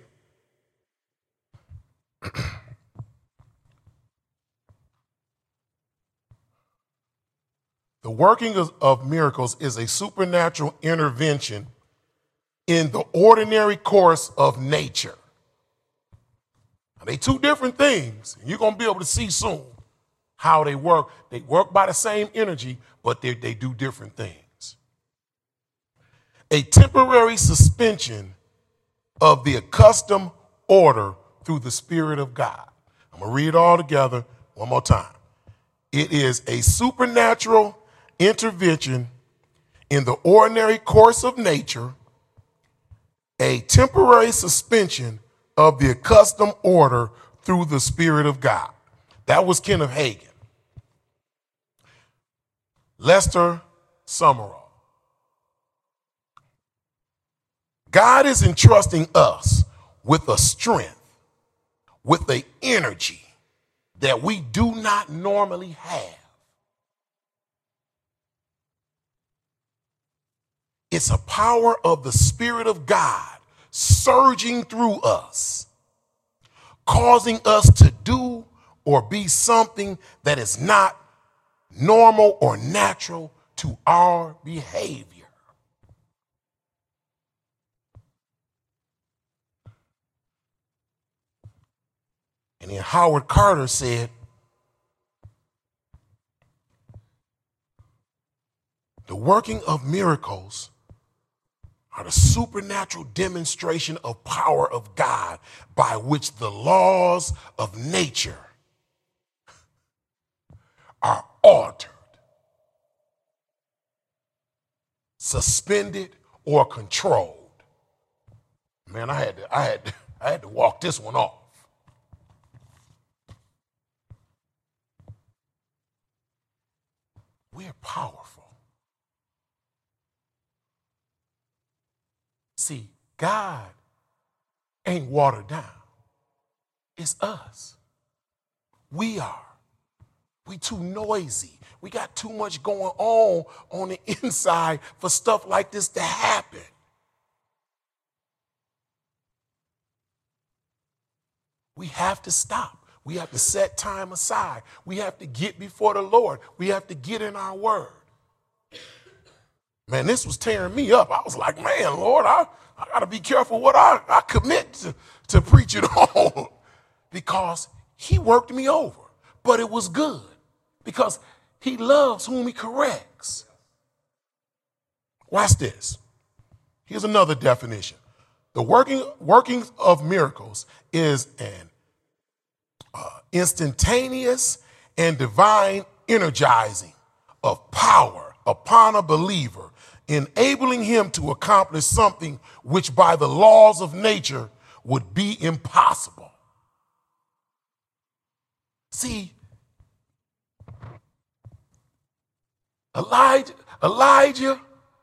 the working of miracles is a supernatural intervention in the ordinary course of nature. Now, they 2 different things. And you're going to be able to see soon how they work. They work by the same energy, but they do different things. A temporary suspension of the accustomed order through the Spirit of God. I'm going to read it all together one more time. It is a supernatural intervention in the ordinary course of nature, a temporary suspension of the accustomed order through the Spirit of God. That was Kenneth Hagin. Lester Summerall. God is entrusting us with a strength, with the energy that we do not normally have. It's a power of the Spirit of God surging through us, causing us to do or be something that is not normal or natural to our behavior. And then Howard Carter said, the working of miracles are the supernatural demonstration of power of God by which the laws of nature are altered, suspended, or controlled. Man, I had to walk this one off. We're powerful. See, God ain't watered down. It's us. We are. We too noisy. We got too much going on the inside for stuff like this to happen. We have to stop. We have to set time aside. We have to get before the Lord. We have to get in our word. Man, this was tearing me up. I was like, man, Lord, I got to be careful what I commit to preaching on, because he worked me over. But it was good because he loves whom he corrects. Watch this. Here's another definition. The working of miracles is an instantaneous and divine energizing of power upon a believer, enabling him to accomplish something which by the laws of nature would be impossible. See, Elijah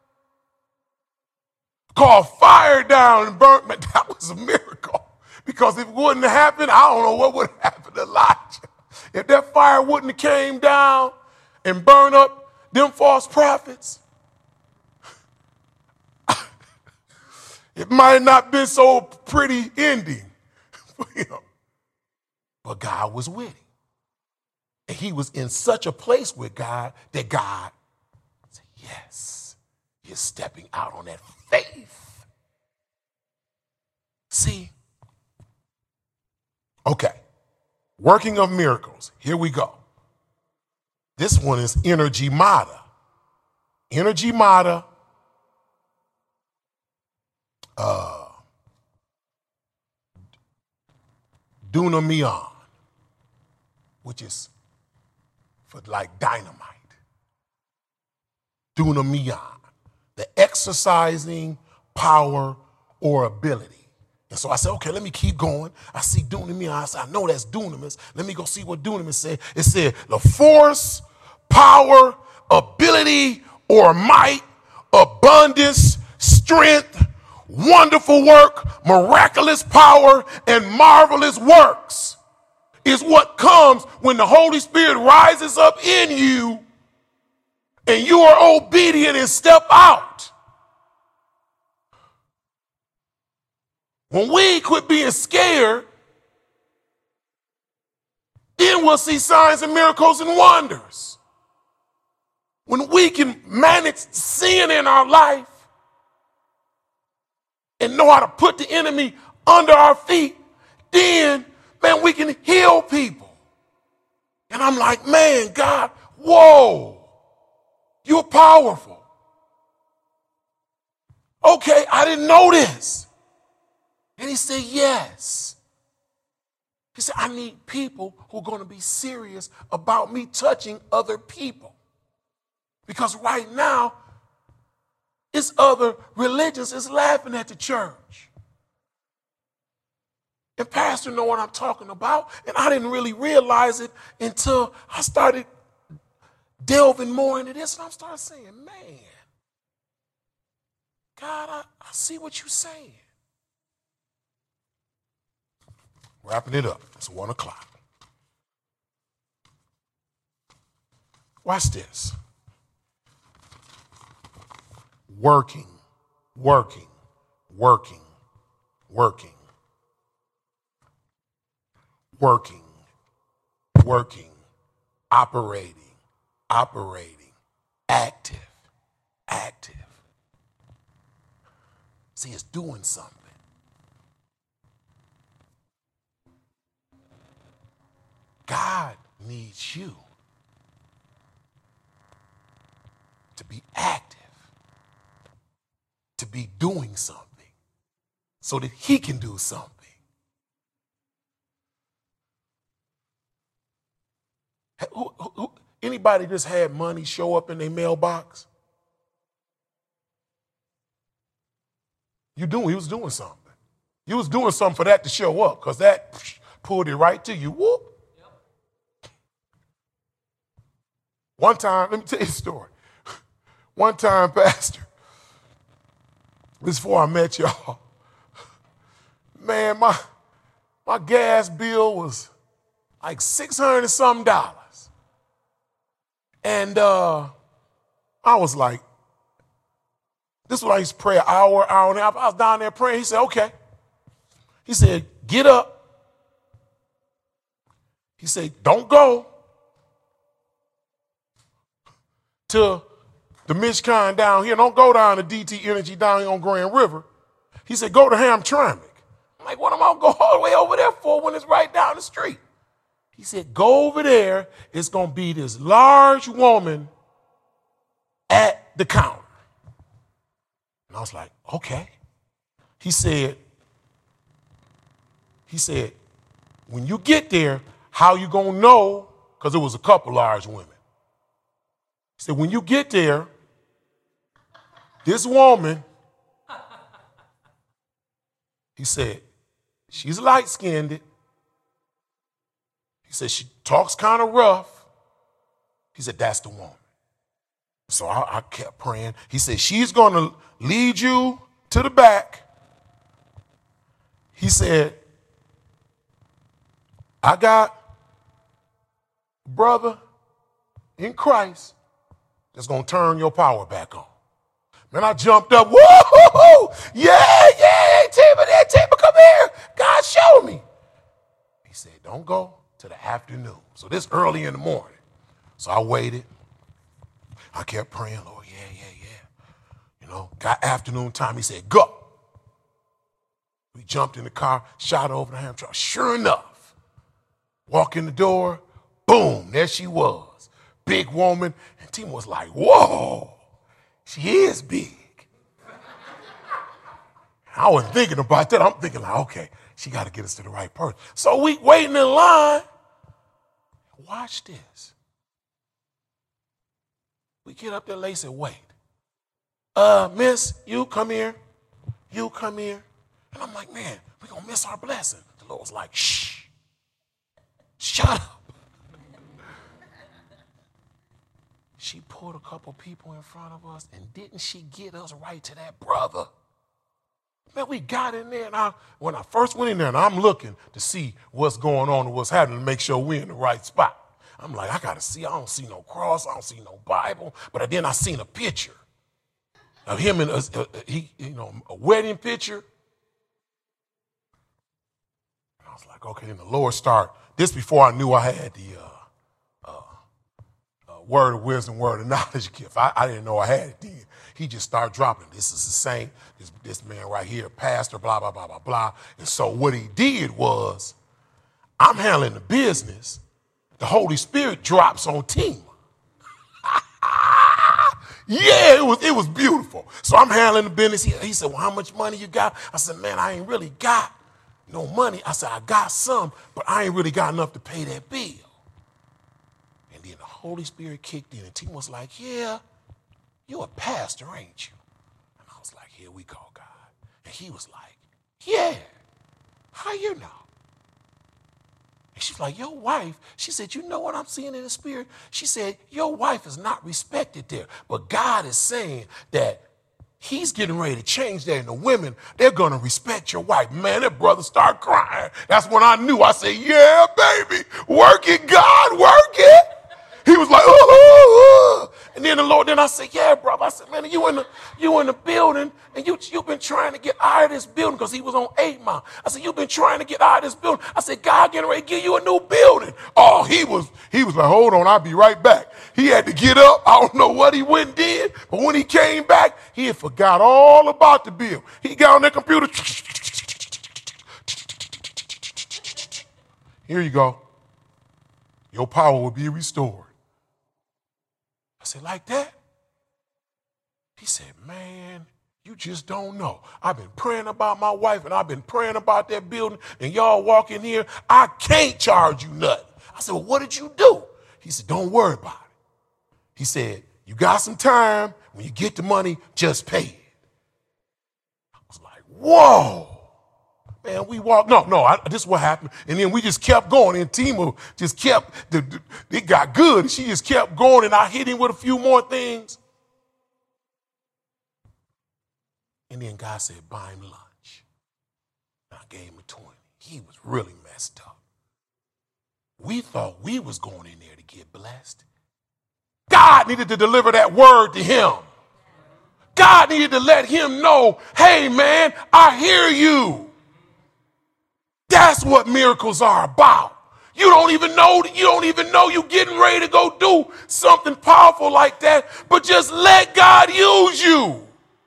called fire down and burnt. That was a miracle. Because if it wouldn't have happened, I don't know what would have happened to Elijah. If that fire wouldn't have came down and burned up them false prophets, it might not been so pretty ending for him. But God was with him. And he was in such a place with God that God said, yes, you're stepping out on that faith. See? Okay. Working of miracles. Here we go. This one is energemata. Energemata. Dunamion, which is for like dynamite. Dunamion, the exercising power or ability. And so I said, okay, let me keep going. I see dunamis. I said, I know that's dunamis. Let me go see what dunamis said. It said the force, power, ability, or might, abundance, strength, wonderful work, miraculous power, and marvelous works is what comes when the Holy Spirit rises up in you and you are obedient and step out. When we quit being scared, then we'll see signs and miracles and wonders. When we can manage sin in our life and know how to put the enemy under our feet, then, man, we can heal people. And I'm like, man, God, whoa, you're powerful. Okay, I didn't know this. And he said, yes. He said, I need people who are going to be serious about me touching other people. Because right now, it's other religions is laughing at the church. And Pastor know what I'm talking about. And I didn't really realize it until I started delving more into this. And I started saying, man, God, I see what you're saying. Wrapping it up. It's 1 o'clock. Watch this. Working, working, working, working, working, working, operating, operating, active, active. See, it's doing something. God needs you to be active, to be doing something, so that he can do something. Anybody just had money show up in their mailbox? He was doing something. You was doing something for that to show up, because that pulled it right to you. Whoop. One time, let me tell you a story. One time, Pastor, this is before I met y'all. Man, my gas bill was like $600 and something. And I was like, this is what I used to pray an hour and a half. I was down there praying. He said, okay. He said, get up. He said, don't go to the Michigan down here. Don't go down to DT Energy down here on Grand River. He said, go to Hamtramck. I'm like, what am I going to go all the way over there for when it's right down the street? He said, go over there. It's going to be this large woman at the counter. And I was like, okay. He said, when you get there, how you going to know? Because it was a couple large women. He said, when you get there, this woman, he said, she's light-skinned. He said, she talks kind of rough. He said, that's the woman. So I kept praying. He said, she's going to lead you to the back. He said, I got a brother in Christ that's going to turn your power back on. Man, I jumped up. Woo! Yeah, Tima, come here. God showed me. He said, don't go to the afternoon. So this early in the morning. So I waited. I kept praying, Lord, yeah. You know, got afternoon time. He said, go. We jumped in the car, shot over the Hamtramck. Sure enough, walk in the door, boom, there she was. Big woman. And Tima was like, whoa, she is big. I wasn't thinking about that. I'm thinking like, okay, she got to get us to the right person. So we waiting in line. Watch this. We get up there, Lady said, wait. Miss, you come here. You come here. And I'm like, man, we're going to miss our blessing. The Lord was like, shh. Shut up. She pulled a couple people in front of us, and didn't she get us right to that brother? Man, we got in there, and when I first went in there, and I'm looking to see what's going on and what's happening to make sure we're in the right spot. I'm like, I got to see. I don't see no cross. I don't see no Bible. But then I seen a picture of him in a wedding picture. And I was like, okay. And the Lord started. This before I knew I had the word of wisdom, word of knowledge gift. I didn't know I had it then. He just started dropping. This is the saint. This man right here, pastor, blah, blah, blah, blah, blah. And so what he did was, I'm handling the business. The Holy Spirit drops on Tima. Yeah, it was beautiful. So I'm handling the business. He said, well, how much money you got? I said, man, I ain't really got no money. I said, I got some, but I ain't really got enough to pay that bill. And then the Holy Spirit kicked in, and Tima was like, yeah, you a pastor, ain't you? And I was like, here we go, God. And he was like, yeah. How you know? And she's like, your wife, she said, you know what I'm seeing in the spirit? She said, your wife is not respected there. But God is saying that he's getting ready to change that. And the women, they're going to respect your wife. Man, that brother started crying. That's when I knew. I said, yeah, baby, work it, God, work it. He was like, oh. And then the Lord, then I said, yeah, brother. I said, man, you in the building, and you've been trying to get out of this building, because he was on 8 Mile. I said, you've been trying to get out of this building. I said, God getting ready to give you a new building. Oh, he was like, hold on, I'll be right back. He had to get up. I don't know what he went and did, but when he came back, he had forgot all about the bill. He got on that computer. Here you go. Your power will be restored. I said, like that? He said, man, you just don't know. I've been praying about my wife, and I've been praying about that building, and y'all walk in here. I can't charge you nothing. I said, well, what did you do? He said, don't worry about it. He said, you got some time. When you get the money, just pay it. I was like, whoa. Man, we walked. This is what happened. And then we just kept going. And Tima just kept, it got good. She just kept going, and I hit him with a few more things. And then God said, buy him lunch. And I gave him a 20. He was really messed up. We thought we was going in there to get blessed. God needed to deliver that word to him. God needed to let him know, hey, man, I hear you. That's what miracles are about. You don't even know you're getting ready to go do something powerful like that, but just let God use you.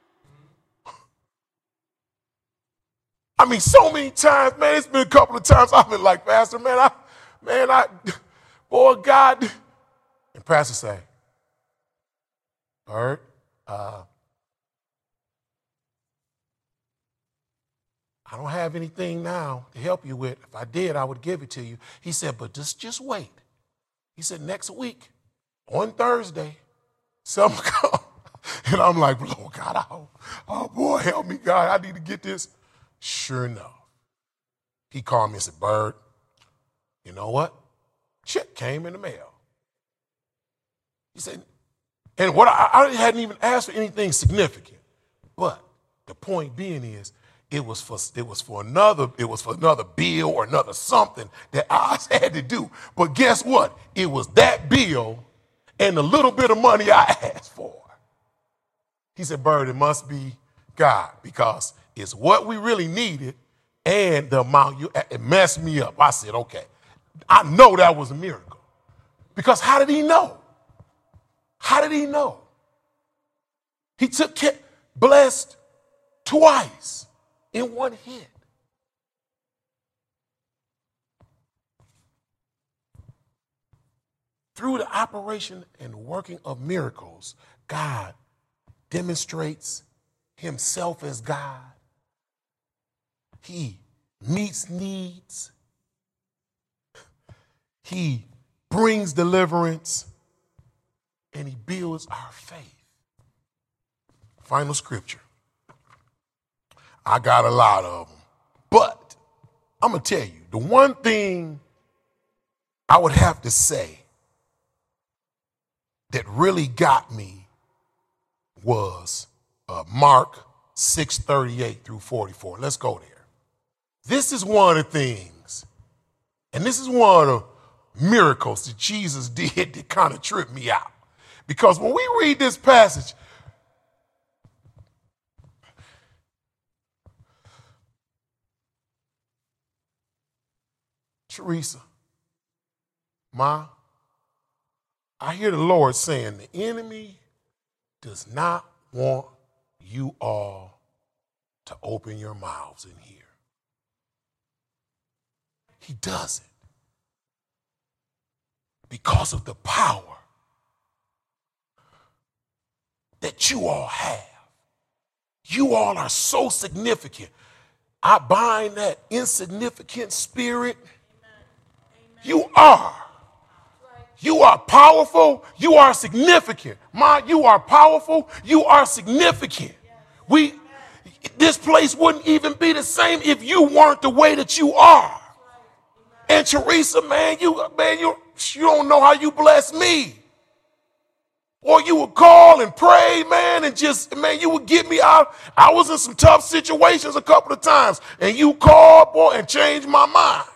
I mean, so many times, man, it's been a couple of times I've been like, Pastor, boy, God. And Pastor say, Bert, I don't have anything now to help you with. If I did, I would give it to you. He said, but just wait. He said, next week, on Thursday, something come. And I'm like, oh, God, oh, boy, help me, God. I need to get this. Sure enough, he called me and said, Bert, you know what? Check came in the mail. He said, and what I hadn't even asked for anything significant. But the point being is, it was for another bill or another something that I had to do. But guess what? It was that bill and the little bit of money I asked for. He said, Bird, it must be God, because it's what we really needed and the amount it messed me up. I said, okay, I know that was a miracle. Because how did he know? How did he know? He blessed twice in one hit. Through the operation and working of miracles, God demonstrates himself as God. He meets needs. He brings deliverance. And he builds our faith. Final scripture. I got a lot of them. But I'm going to tell you, the one thing I would have to say that really got me was Mark 6:38 through 44. Let's go there. This is one of the things, and this is one of the miracles that Jesus did that kind of tripped me out. Because when we read this passage, Teresa, Ma, I hear the Lord saying the enemy does not want you all to open your mouths in here. He doesn't. Because of the power that you all have. You all are so significant. I bind that insignificant spirit. You are. You are powerful. You are significant. Ma, you are powerful. You are significant. this place wouldn't even be the same if you weren't the way that you are. And Teresa, man, you don't know how you bless me. Or you would call and pray, man, and you would get me out. I was in some tough situations a couple of times, and you called, boy, and changed my mind.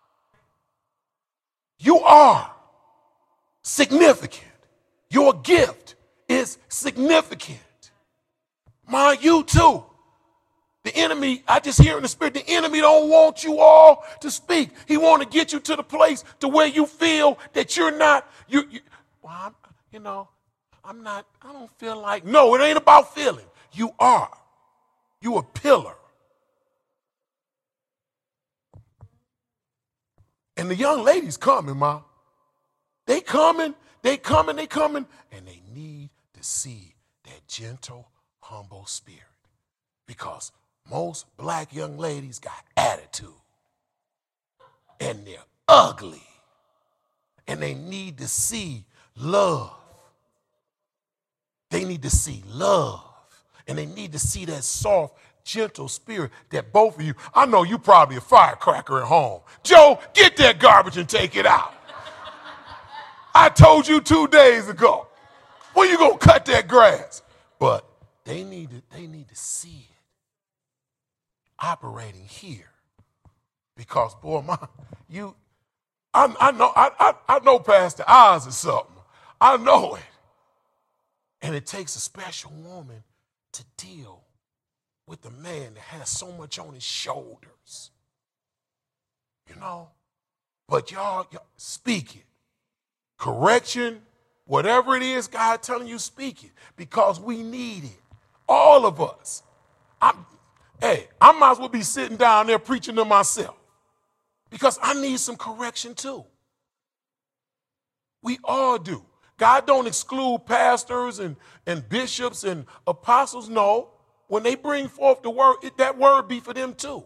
You are significant. Your gift is significant. Mind you, too. The enemy, I just hear in the spirit, the enemy don't want you all to speak. He want to get you to the place to where you feel that you're not, I don't feel like, no, it ain't about feeling. You are. You a pillar. And the young ladies coming, Ma. They coming, and they need to see that gentle, humble spirit. Because most black young ladies got attitude. And they're ugly. And they need to see love. They need to see love. And they need to see that soft, gentle spirit that both of you, I know you probably a firecracker at home. Joe, get that garbage and take it out. I told you 2 days ago. When you gonna cut that grass? But they need to see it operating here. Because boy, I know Pastor Oz is something. I know it. And it takes a special woman to deal with a man that has so much on his shoulders. You know? But y'all speak it. Correction, whatever it is God telling you, speak it. Because we need it. All of us. I might as well be sitting down there preaching to myself. Because I need some correction too. We all do. God don't exclude pastors and bishops and apostles. No. When they bring forth the word, that word be for them too.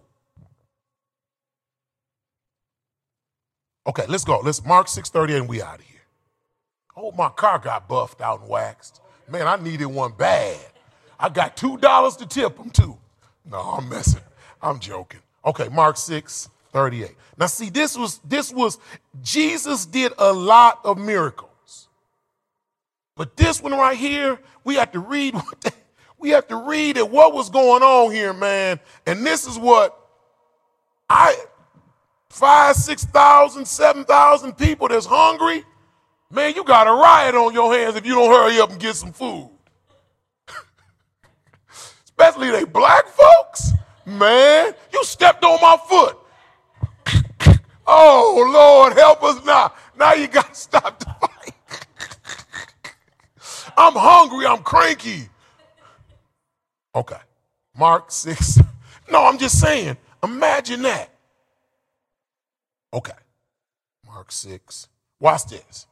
Okay, let's go. Let's Mark 6:38 and we out of here. Oh, my car got buffed out and waxed. Man, I needed one bad. I got $2 to tip them too. No, I'm messing. I'm joking. Okay, Mark 6:38. Now see, this was Jesus did a lot of miracles. But this one right here, we have to read what was going on here, man. And this is what 5,000, 6,000, 7,000 people that's hungry. Man, you got a riot on your hands if you don't hurry up and get some food. Especially they black folks. Man, you stepped on my foot. Oh, Lord, help us now. Now you got to stop the fight. I'm hungry. I'm cranky. Okay. Mark 6. No, I'm just saying. Imagine that. Okay. Mark 6. Watch this.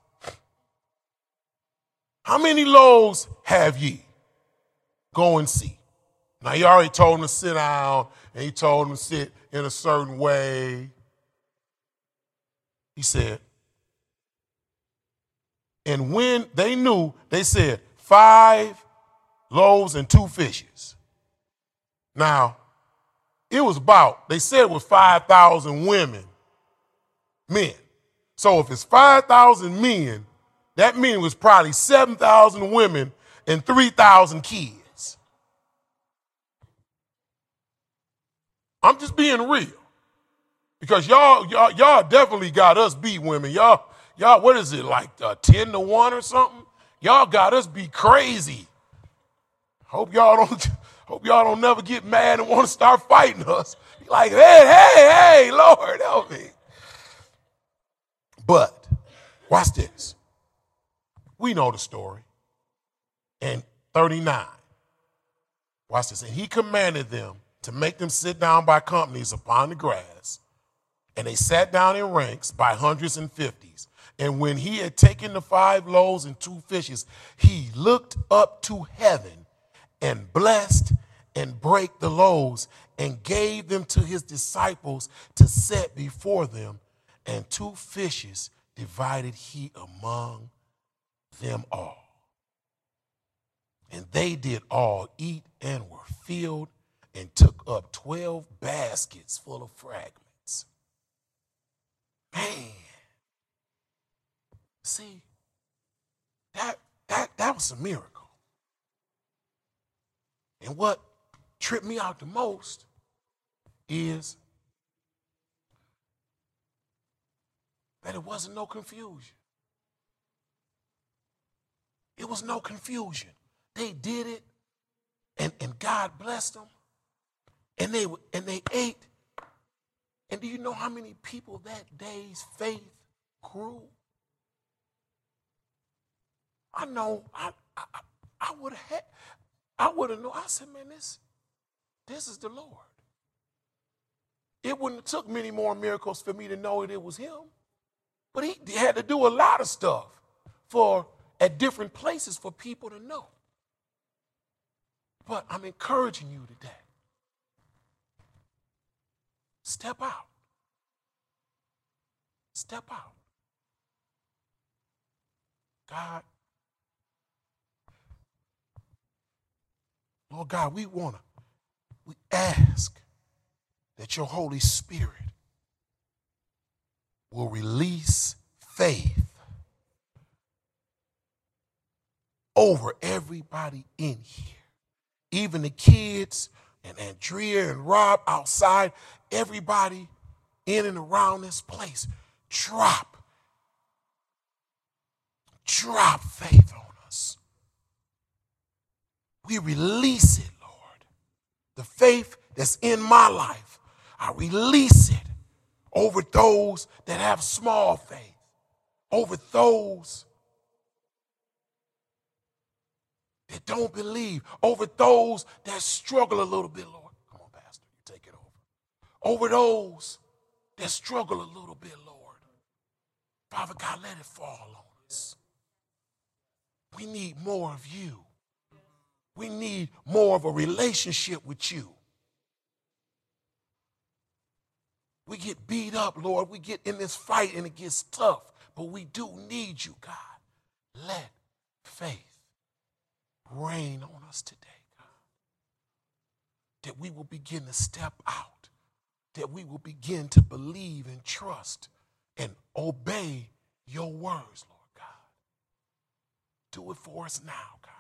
How many loaves have ye? Go and see. Now, he already told him to sit down, and he told him to sit in a certain way. He said, and when they knew, they said, 5 loaves and 2 fishes. Now, they said it was 5,000 men. So if it's 5,000 men, that means it was probably 7,000 women and 3,000 kids. I'm just being real. Because y'all definitely got us beat, women. Y'all, what is it, like 10-1 or something? Y'all got us beat crazy. Hope y'all don't never get mad and want to start fighting us. Like, hey, Lord, help me. But watch this. We know the story. And 39. Watch this. And he commanded them to make them sit down by companies upon the grass. And they sat down in ranks by hundreds and fifties. And when he had taken the 5 loaves and 2 fishes, he looked up to heaven and blessed and brake the loaves and gave them to his disciples to set before them. And 2 fishes divided he among them all. And they did all eat and were filled, and took up 12 baskets full of fragments. Man, see, that was a miracle. And what tripped me out the most is that it wasn't no confusion. It was no confusion. They did it, and God blessed them, and they ate. And do you know how many people that day's faith grew? I know. I would have known. I said, man, this is the Lord. It wouldn't have took many more miracles for me to know that it was him. But he had to do a lot of stuff at different places for people to know. But I'm encouraging you today. Step out. Step out. God, Lord God, we ask that your Holy Spirit will release faith over everybody in here. Even the kids and Andrea and Rob outside, everybody in and around this place, drop faith on us. We release it, Lord. The faith that's in my life, I release it over those that have small faith, over those that don't believe, over those that struggle a little bit, Lord. Come on, Pastor, you take it over. Over those that struggle a little bit, Lord. Father God, let it fall on us. We need more of you. We need more of a relationship with you. We get beat up, Lord. We get in this fight and it gets tough, but we do need you, God. Let faith rain on us today, God. That we will begin to step out. That we will begin to believe and trust and obey your words, Lord God. Do it for us now, God.